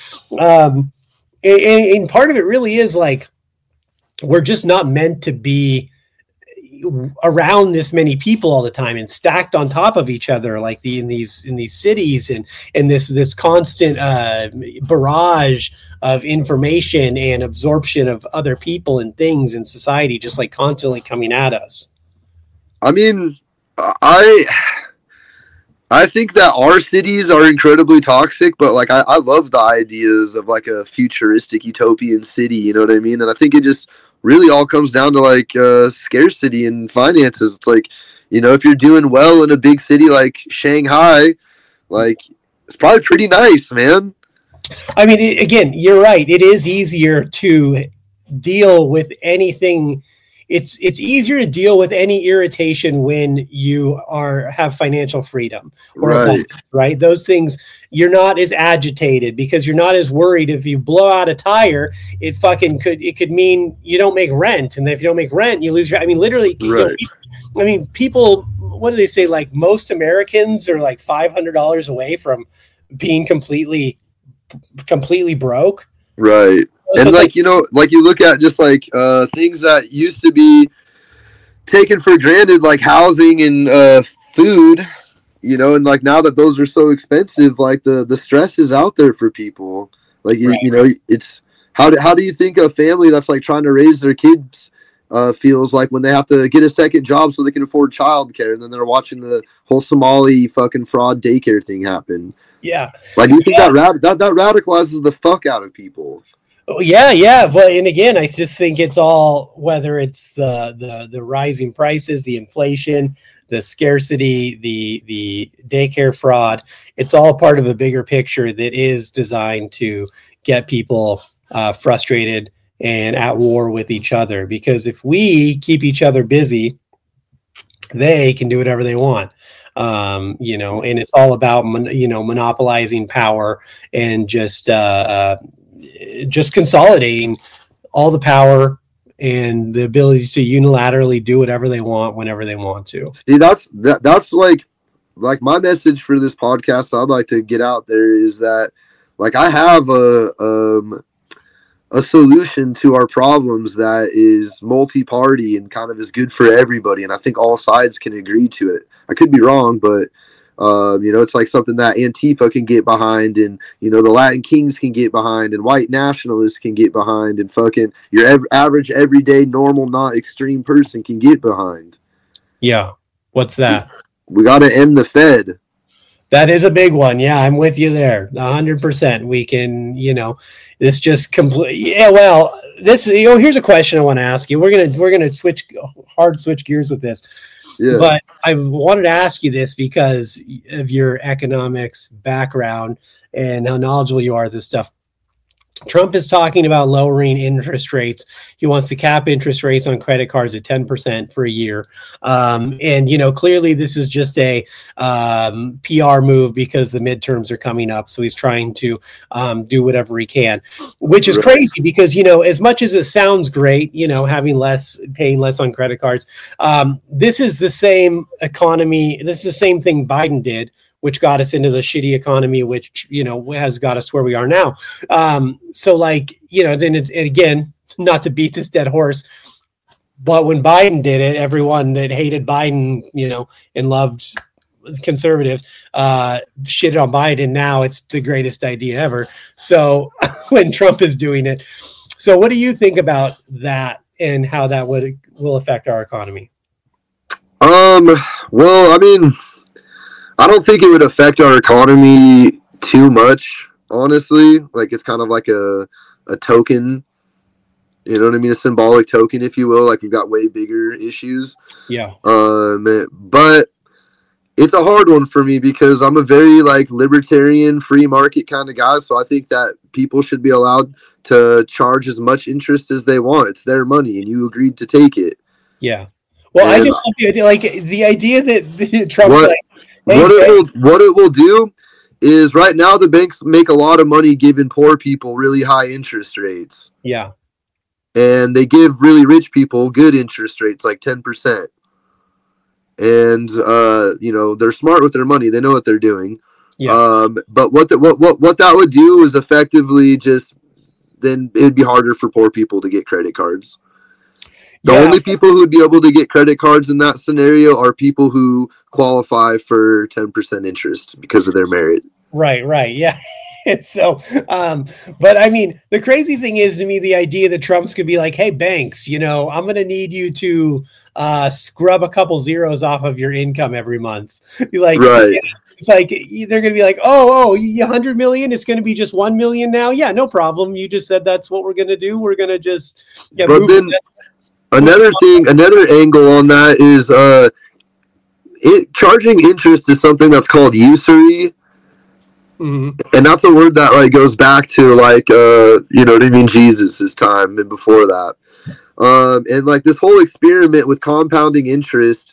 and part of it really is we're just not meant to be around this many people all the time and stacked on top of each other in these cities and this constant barrage of information and absorption of other people and things in society just constantly coming at us. I I think that our cities are incredibly toxic, but like I love the ideas of like a futuristic utopian city, you know what I mean? And I think it just really all comes down to like scarcity and finances. It's like, you know, if you're doing well in a big city like Shanghai, like it's probably pretty nice, man. I mean, again, you're right. It is easier to deal with anything. It's easier to deal with any irritation when you have financial freedom, right? Those things, you're not as agitated because you're not as worried. If you blow out a tire, it could mean you don't make rent, and if you don't make rent, you lose your. I mean, literally, right. I mean, people. What do they say? Like most Americans are like $500 away from being completely broke. Right. So and like, you know, like you look at just like things that used to be taken for granted, like housing and food, you know, and like now that those are so expensive, like the stress is out there for people. Like, right. you know, it's how do you think a family that's like trying to raise their kids feels like when they have to get a second job so they can afford childcare, and then they're watching the whole Somali fucking fraud daycare thing happen. Yeah. Like, you think that radicalizes the fuck out of people? Oh, yeah. But and again, I just think it's all, whether it's the rising prices, the inflation, the scarcity, the daycare fraud, it's all part of a bigger picture that is designed to get people frustrated and at war with each other. Because if we keep each other busy, they can do whatever they want. You know, and it's all about, monopolizing power and just consolidating all the power and the ability to unilaterally do whatever they want whenever they want to. See, that's like my message for this podcast I'd like to get out there is that, like, I have a solution to our problems that is multi-party and kind of is good for everybody, and I think all sides can agree to it. I could be wrong, but you know, it's like something that Antifa can get behind, and you know, the Latin Kings can get behind, and white nationalists can get behind, and fucking your average, everyday, normal, not extreme person can get behind. Yeah, what's that? We got to end the Fed. That is a big one. Yeah, I'm with you there. 100%. We can, you know, this just complete. Yeah, well, this, you know, here's a question I want to ask you. We're gonna switch gears with this. Yeah. But I wanted to ask you this because of your economics background and how knowledgeable you are of this stuff. Trump is talking about lowering interest rates. He wants to cap interest rates on credit cards at 10% for a year. And, you know, clearly this is just a PR move because the midterms are coming up. So he's trying to do whatever he can, which is crazy because, you know, as much as it sounds great, you know, paying less on credit cards, this is the same economy. This is the same thing Biden did, which got us into the shitty economy, which, you know, has got us to where we are now. So, like, you know, then it's, again, not to beat this dead horse, but when Biden did it, everyone that hated Biden, you know, and loved conservatives, shitted on Biden. Now it's the greatest idea ever. So when Trump is doing it. So what do you think about that and how that will affect our economy? Well, I mean, I don't think it would affect our economy too much, honestly. Like, it's kind of like a token, you know what I mean? A symbolic token, if you will. Like, we've got way bigger issues. Yeah. But it's a hard one for me because I'm a very, like, libertarian, free market kind of guy. So I think that people should be allowed to charge as much interest as they want. It's their money, and you agreed to take it. Yeah. Well, and I just like the idea that Trump's like, what it will do is right now the banks make a lot of money giving poor people really high interest rates. Yeah. And they give really rich people good interest rates, like 10%. And you know, they're smart with their money. They know what they're doing. Yeah. But what that would do is effectively just then it'd be harder for poor people to get credit cards. The only people who would be able to get credit cards in that scenario are people who qualify for 10% interest because of their merit. Right. Yeah. And so, but I mean, the crazy thing is to me, the idea that Trump's could be like, hey, banks, you know, I'm going to need you to scrub a couple zeros off of your income every month. You're like, Right. it's like they're going to be like, oh, 100 million. It's going to be just 1 million now. Yeah, no problem. You just said that's what we're going to do. We're going to just But then another angle on that is charging interest is something that's called usury. Mm-hmm. And that's a word that like goes back to like you know what I mean, Jesus' time and before that. And like this whole experiment with compounding interest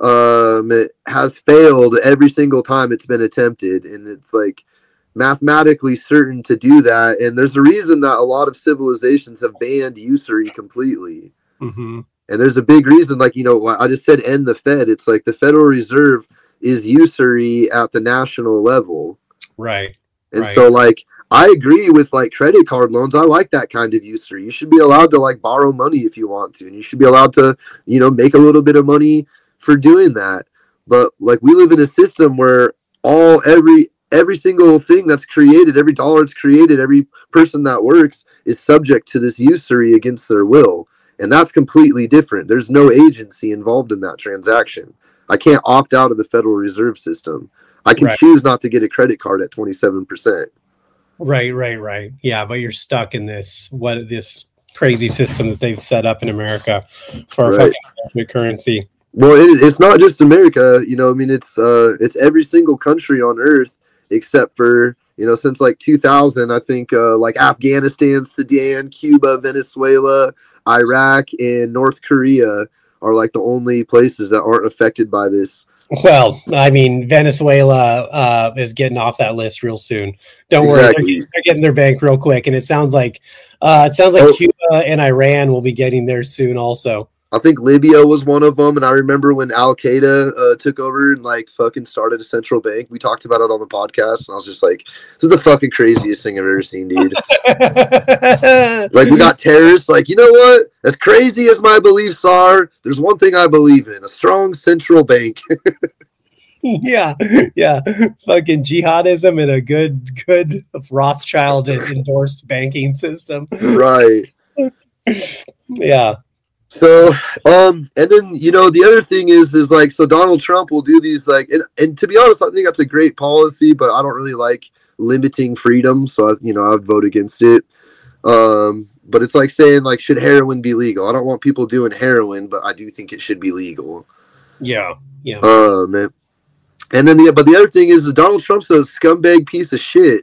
it has failed every single time it's been attempted, and it's like mathematically certain to do that. And there's a reason that a lot of civilizations have banned usury completely. Mm-hmm. And there's a big reason, like, you know, I just said end the Fed. It's like the Federal Reserve is usury at the national level. Right. And right. so, like, I agree with, like, credit card loans. I like that kind of usury. You should be allowed to, like, borrow money if you want to. And you should be allowed to, you know, make a little bit of money for doing that. But, like, we live in a system where every single thing that's created, every dollar that's created, every person that works is subject to this usury against their will. And that's completely different. There's no agency involved in that transaction. I can't opt out of the Federal Reserve System. I can choose not to get a credit card at 27%. Right. Yeah, but you're stuck in this crazy system that they've set up in America for fucking currency. Well, it's not just America. You know, I mean, it's every single country on Earth except for, you know, since like 2000, I think like Afghanistan, Sudan, Cuba, Venezuela, Iraq, and North Korea are like the only places that aren't affected by this. Well, I mean, Venezuela is getting off that list real soon. Don't worry, they're getting their bank real quick, and it sounds like Cuba and Iran will be getting theirs soon also. I think Libya was one of them, and I remember when Al Qaeda took over and like fucking started a central bank. We talked about it on the podcast, and I was just like, "This is the fucking craziest thing I've ever seen, dude." Like, we got terrorists. Like, you know what? As crazy as my beliefs are, there's one thing I believe in: a strong central bank. Yeah. Fucking jihadism and a good Rothschild endorsed banking system. Right. Yeah. So, and then, you know, the other thing is like, so Donald Trump will do these, like, and to be honest, I think that's a great policy, but I don't really like limiting freedom. So, I'd vote against it. But it's like saying, like, should heroin be legal? I don't want people doing heroin, but I do think it should be legal. Yeah. And then but the other thing is Donald Trump's a scumbag piece of shit.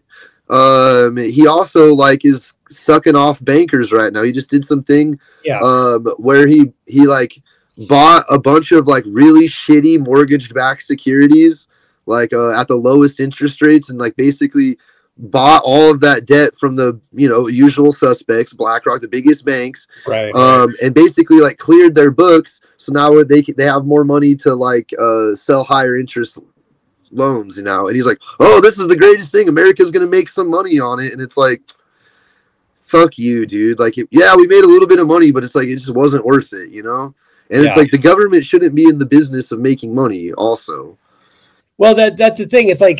He also like is sucking off bankers right now. He just did something where he like bought a bunch of like really shitty mortgage backed securities like at the lowest interest rates, and like basically bought all of that debt from the usual suspects, BlackRock, the biggest banks, right. And basically like cleared their books, so now they have more money to like sell higher interest loans, and he's like, oh, this is the greatest thing, America's gonna make some money on it. And it's like, fuck you, dude. Like, we made a little bit of money, but it's like it just wasn't worth it, and it's like the government shouldn't be in the business of making money also. Well, that's the thing. It's like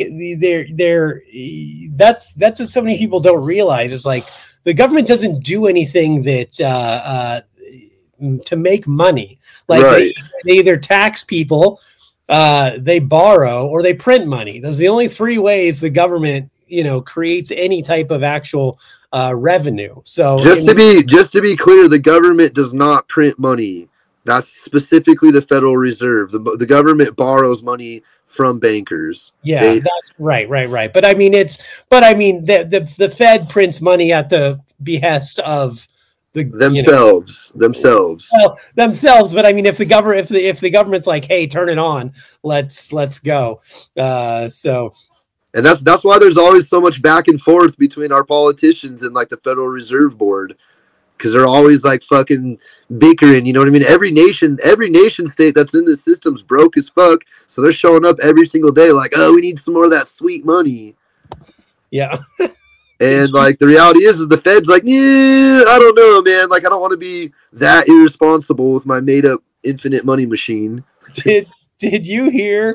that's what so many people don't realize. It's like the government doesn't do anything that to make money. Like they either tax people, they borrow, or they print money. Those are the only three ways the government creates any type of actual revenue. So just to be clear, the government does not print money. That's specifically the Federal Reserve. The government borrows money from bankers. Yeah, that's right. But I mean, the Fed prints money at the behest of themselves. Well, themselves. But I mean, if the government's like, hey, turn it on, let's go. And that's why there's always so much back and forth between our politicians and like the Federal Reserve Board, because they're always like fucking bickering. You know what I mean? Every nation state that's in this system's broke as fuck, so they're showing up every single day like, oh, we need some more of that sweet money. Yeah. And like the reality is the Fed's like, yeah, I don't know, man. Like, I don't want to be that irresponsible with my made up infinite money machine. Did you hear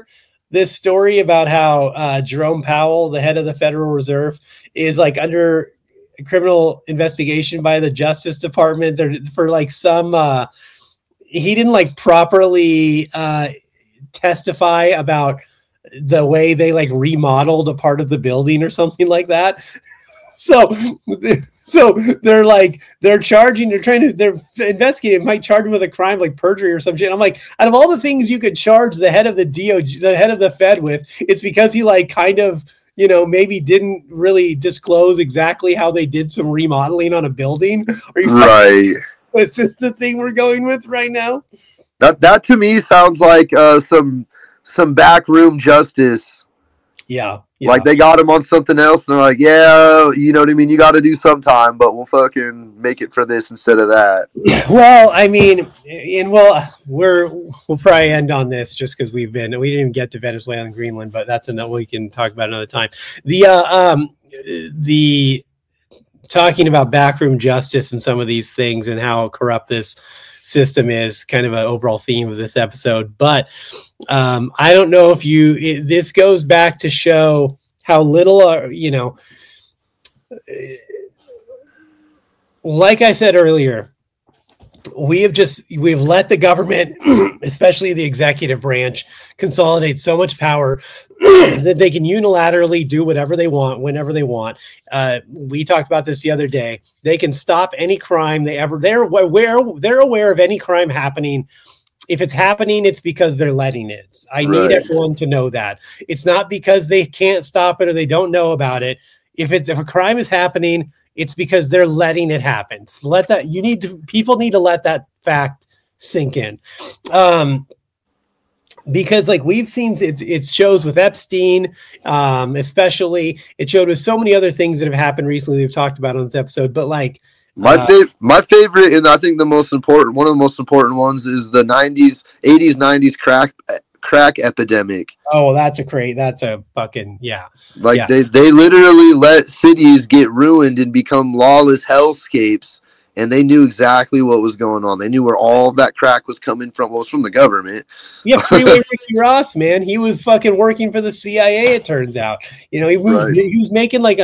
this story about how Jerome Powell, the head of the Federal Reserve, is like under criminal investigation by the Justice Department for like some he didn't like properly testify about the way they like remodeled a part of the building or something like that. So they're investigating, might charge him with a crime like perjury or some shit. I'm like, out of all the things you could charge the head of the DOJ, the head of the Fed with, it's because he like kind of, you know, maybe didn't really disclose exactly how they did some remodeling on a building. Right. It's just the thing we're going with right now. That to me sounds like some backroom justice. Yeah. Like they got him on something else, and they're like, yeah, you know what I mean? You got to do some time, but we'll fucking make it for this instead of that. Well, I mean, we'll probably end on this just because we didn't even get to Venezuela and Greenland, but that's another we can talk about another time. The talking about backroom justice and some of these things and how corrupt this system is kind of an overall theme of this episode. But I don't know if this goes back to show how little, like I said earlier, we've let the government, especially the executive branch, consolidate so much power that they can unilaterally do whatever they want, whenever they want. We talked about this the other day. They can stop any crime they're aware of any crime happening. If it's happening, it's because they're letting it. I need everyone to know that. It's not because they can't stop it or they don't know about it. If a crime is happening, it's because they're letting it happen. People need to let that fact sink in. Because like we've seen, it shows with Epstein, especially. It showed with so many other things that have happened recently we've talked about on this episode. But like my favorite, and I think one of the most important ones is the 80s crack epidemic. Oh, that's a fucking, yeah. Like yeah. They literally let cities get ruined and become lawless hellscapes. And they knew exactly what was going on. They knew where all of that crack was coming from. Well, it was from the government. Yeah, Freeway Ricky Ross, man. He was fucking working for the CIA, it turns out. He was making like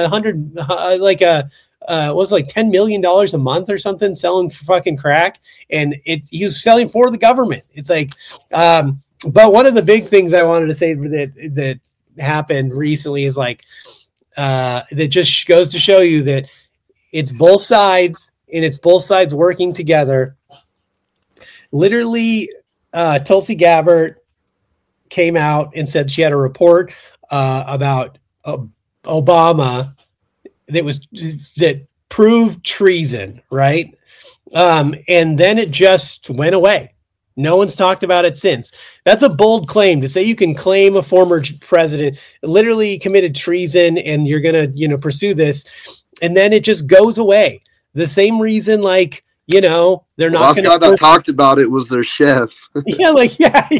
$10 million a month or something selling fucking crack. And he was selling for the government. It's like, but one of the big things I wanted to say that happened recently is like, that just goes to show you that it's both sides. And it's both sides working together. Literally, Tulsi Gabbard came out and said she had a report about Obama that proved treason, right? And then it just went away. No one's talked about it since. That's a bold claim to say you can claim a former president literally committed treason and you're going to, pursue this. And then it just goes away. The same reason, like, they're not going to. The last guy that talked about it was their chef. Yeah. Like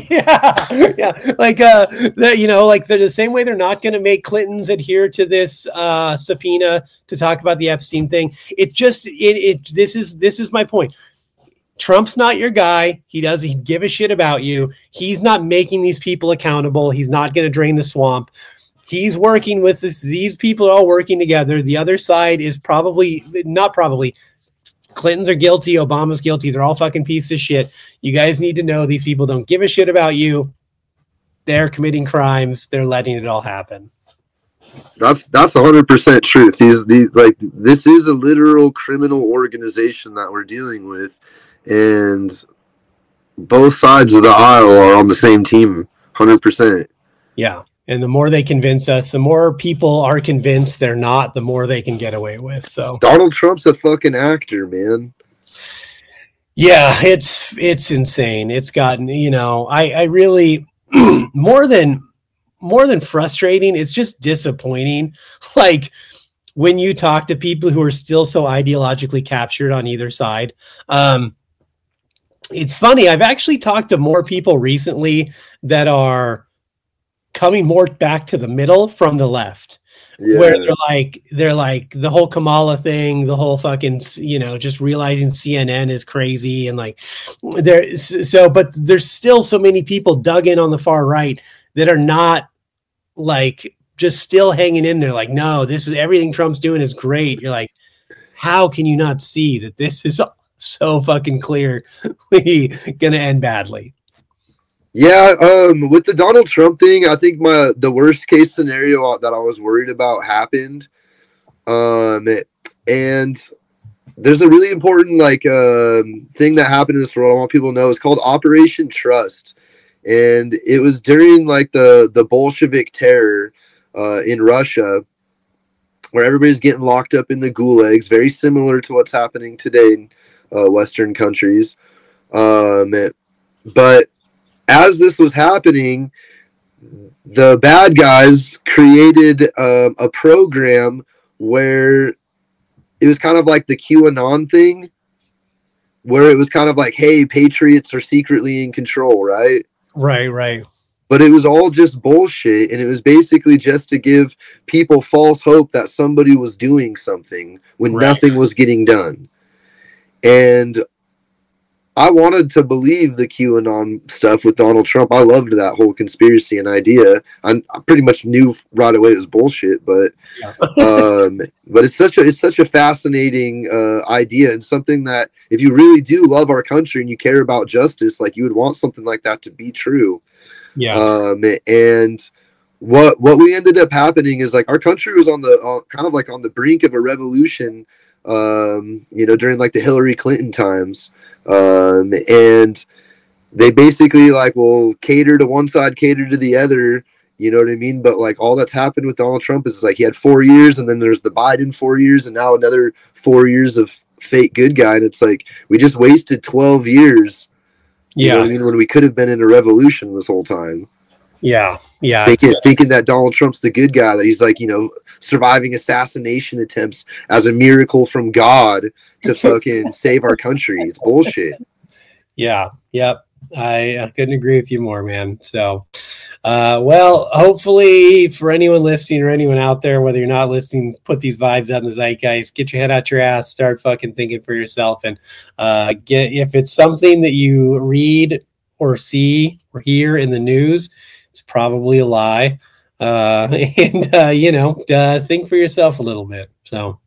the same way they're not going to make Clintons adhere to this subpoena to talk about the Epstein thing. It's just this is my point. Trump's not your guy. He doesn't give a shit about you. He's not making these people accountable. He's not going to drain the swamp. He's working with this. These people are all working together. The other side is not probably. Clintons are guilty. Obama's guilty. They're all fucking pieces of shit. You guys need to know these people don't give a shit about you. They're committing crimes. They're letting it all happen. That's 100% truth. This is a literal criminal organization that we're dealing with, and both sides of the aisle are on the same team. 100%. Yeah. And the more they convince us, the more people are convinced they're not, the more they can get away with. So Donald Trump's a fucking actor, man. Yeah, it's insane. It's gotten, I really more than frustrating, it's just disappointing. Like when you talk to people who are still so ideologically captured on either side. It's funny. I've actually talked to more people recently that are coming more back to the middle from the left, where they're like the whole Kamala thing, the whole fucking, just realizing CNN is crazy. And like but there's still so many people dug in on the far right that are not like just still hanging in there. Like, no, this is everything Trump's doing is great. You're like, how can you not see that this is so fucking clearly going to end badly? Yeah, with the Donald Trump thing, I think the worst case scenario that I was worried about happened. And there's a really important thing that happened in this world I want people to know. It's called Operation Trust. And it was during like the Bolshevik terror in Russia, where everybody's getting locked up in the gulags, very similar to what's happening today in Western countries. But as this was happening, the bad guys created a program where it was kind of like the QAnon thing, where it was kind of like, hey, patriots are secretly in control, right? Right. But it was all just bullshit, and it was basically just to give people false hope that somebody was doing something when nothing was getting done. And I wanted to believe the QAnon stuff with Donald Trump. I loved that whole conspiracy and idea. I pretty much knew right away it was bullshit, but but it's such a fascinating idea, and something that if you really do love our country and you care about justice, like you would want something like that to be true. Yeah. And what we ended up happening is like our country was on the kind of like on the brink of a revolution, during like the Hillary Clinton times. And they basically will cater to one side, cater to the other, you know what I mean? But like all that's happened with Donald Trump is like he had 4 years, and then there's the Biden 4 years, and now another 4 years of fake good guy. And it's like, we just wasted 12 years. You know what I mean? When we could have been in a revolution this whole time. Yeah. Thinking that Donald Trump's the good guy, that he's like, surviving assassination attempts as a miracle from God to fucking save our country. It's bullshit. Yeah. Yep. I couldn't agree with you more, man. So, well, hopefully for anyone listening or anyone out there, whether you're not listening, put these vibes out in the zeitgeist, get your head out your ass, start fucking thinking for yourself. And if it's something that you read or see or hear in the news, it's probably a lie. Think for yourself a little bit. So,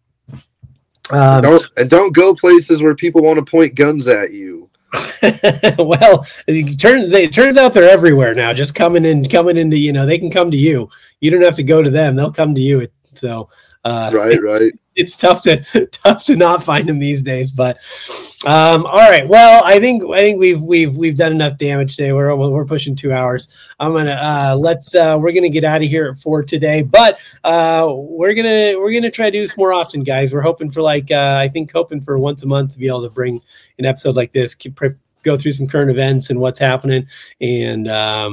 don't go places where people want to point guns at you. Well, it turns out they're everywhere now. Just coming into, they can come to you. You don't have to go to them; they'll come to you. So, right. It's tough to not find them these days. But all right. Well, I think we've done enough damage today. We're pushing 2 hours. I'm gonna we're gonna get out of here for today. But we're gonna try to do this more often, guys. We're hoping for hoping for once a month to be able to bring an episode like this, go through some current events and what's happening, and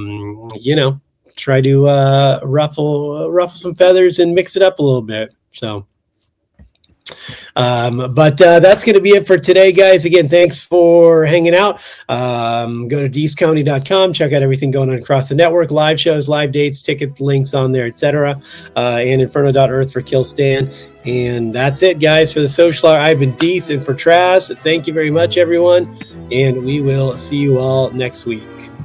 try to ruffle some feathers and mix it up a little bit. So. But that's going to be it for today, guys. Again, thanks for hanging out. Go to deacecounty.com, check out everything going on across the network, live shows, live dates, tickets, links on there, etc. And inferno.earth for Kill Stan. And that's it, guys, for the Social Hour. I've been Deece, and for Traz, thank you very much, everyone. And we will see you all next week.